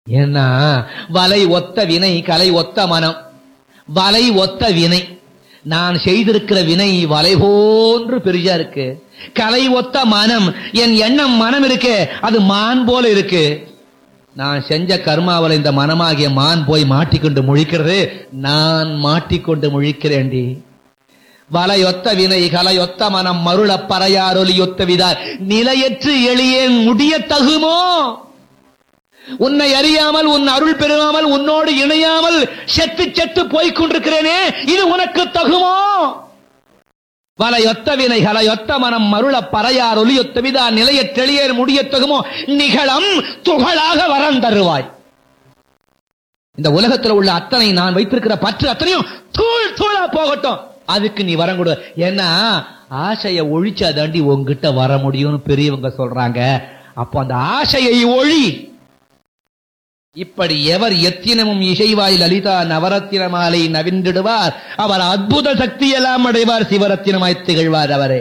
ஏன்னா வலை ஒத்த வினை கலை ஒத்த மனம். வலை ஒத்த வினை, நான் செய்திருக்கிற வினை வலை போன்று பெரியா இருக்கு. கலை ஒத்த மனம், என் எண்ணம் மனம் இருக்கு, அது மான் போல இருக்கு. நான் செஞ்ச கர்மாவல இந்த மனமாகிய மான் போய் மாட்டிக்கொண்டு முழிக்கிறது, நான் மாட்டிக்கொண்டு முழிக்கிறேன்டி. வலையொத்த வினை கலையொத்த மனம் மருள பறையாரொலியொத்த விதார் நிலையற்று எளியேன் முடிய தகுமோ? உன்னை அறியாமல், உன் அருள் பெறாமல், உன்னோடு இணையாமல் செத்து செத்து போய்க் கொண்டிருக்கிறேனே, இது உனக்கு தகுமோ? வலையொத்த வினை கலையொத்த மனம் மருள பறையார் ஒலியொத்த விதா நிலையற்றெளியேன் முடிய தகுமோ? நிகழம் துகளாக வரம் தருவாய். இந்த உலகத்தில் உள்ள அத்தனை நான் வைத்திருக்கிற பற்று அத்தனையும் தூள் தூளா போகட்டும், அதுக்கு நீ வரம் கொடு. ஏன்னா ஆசையை ஒழிச்சா தாண்டி உங்ககிட்ட வர முடியும்னு பெரியவங்க சொல்றாங்க. அப்போ அந்த ஆசையை ஒழி. இப்படி எவர் எத்தினமும் இசைவாய் லலிதா நவரத்தின மாலை நவின்றிடுவார், அவர் அற்புத சக்தி எல்லாம் அடைவார், சிவரத்தினமாய் திகழ்வார் அவரே.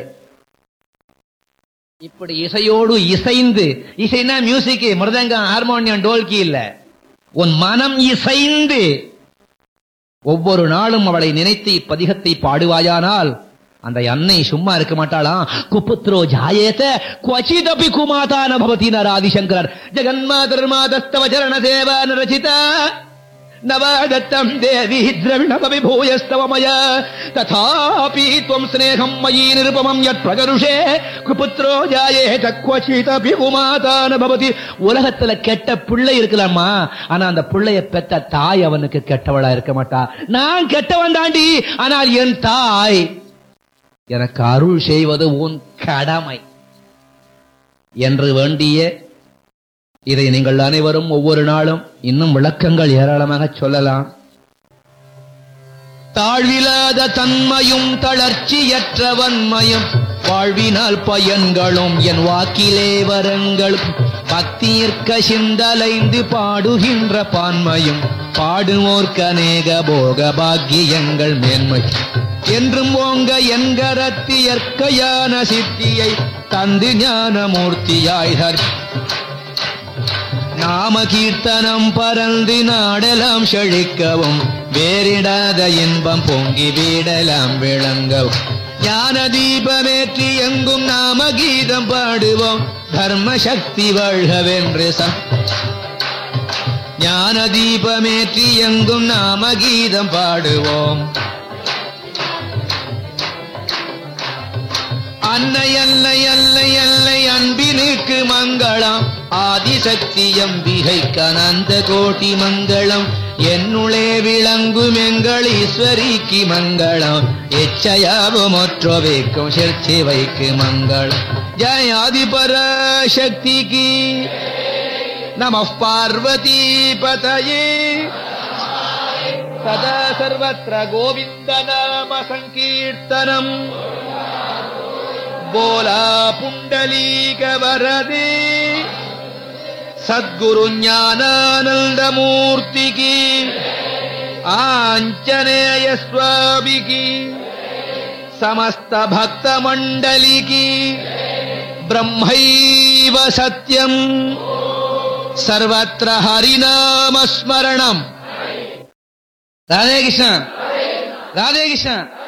இப்படி இசையோடு இசைந்து, இசைனா மியூசிக், மிருதங்கம், ஹார்மோனியம், டோல்கி இல்ல, உன் மனம் இசைந்து ஒவ்வொரு நாளும் அவளை நினைத்து இப்பதிகத்தை பாடுவாயானால் அந்த அன்னை சும்மா இருக்க மாட்டாளாம். குபுத்ரோ ஜாயேத குவசிதபி குமாதா ந பவதி நராதிசங்கரர் ஜெகன்மாதர் மாதஸ்தவ சரண சேவா நிரசிதா நவதத்தம் தேவி திரவிணபவி பூயஸ்தவமய ததாபி த்வம் ஸ்நேகம் மயி நிருபமம் யத் பிரகருஷே குபுத்ரோ ஜாயேத குவசிதபி குமாதா ந பவதி. உலகத்துல கெட்ட பிள்ளை இருக்கலாமா, ஆனா அந்த பிள்ளைய பெத்த தாய் அவனுக்கு கெட்டவளா இருக்க மாட்டா. நான் கெட்டவன் தாண்டி, ஆனால் என் தாய் எனக்கு அருள் செய்வது உன் கடமை என்று வேண்டிய இதை நீங்கள் அனைவரும் ஒவ்வொரு நாளும் இன்னும் விளக்கங்கள் ஏராளமாக சொல்லலாம். தாழ்விலாத தன்மையும் தளர்ச்சியற்ற வன்மையும் வாழ்வினால் பயன்களும் என் வாக்கிலே வரங்களும் பக்தியிற்க சிந்தலைந்து பாடுகின்ற பான்மையும் பாடுவோர்க்கு அநேக போக பாக்கியங்கள் மேன்மை என்றும் ஓங்க என்கரத்தி இயற்கையான சித்தியை தந்து ஞானமூர்த்தியாய் நாம கீர்த்தனம் பறந்து நாடலாம் செழிக்கவும் வேறிடாத இன்பம் பொங்கி வீடலாம் விளங்கவும் ஞான தீபமேற்றி எங்கும் நாம கீதம் பாடுவோம் தர்ம சக்தி வாழ்கவென்று ஞான தீபமேற்றி எங்கும் நாம கீதம் பாடுவோம். அன்னை அல்லை அல்லை அல்லை அன்பினுக்கு மங்களம் ஆதிசக்தி அம்பிகைக்கு அனந்த கோட்டி மங்களம் என்னுளே விளங்கும் எங்கள் ஈஸ்வரிக்கு மங்களம் எச்சையாவும் ஒற்றவைக்கும் சிற்சிவைக்கு மங்களம். ஜெய ஆதிபராசக்திக்கு நம பார்வதி பதயே சதா சர்வத்ர கோவிந்த நாம சங்கீர்த்தனம் போலா புண்டலீக வரதே சத்குரு ஞானானந்தமூர்த்திக்கு ஆஞ்சநேய சுவாமிக்கு சமஸ்த பக்த மண்டலிக்கு பிரம்மைவ சத்யம் சர்வத்ர ஹரிநாம ஸ்மரணம். ராதே கிருஷ்ணா, ராதே கிருஷ்ணா.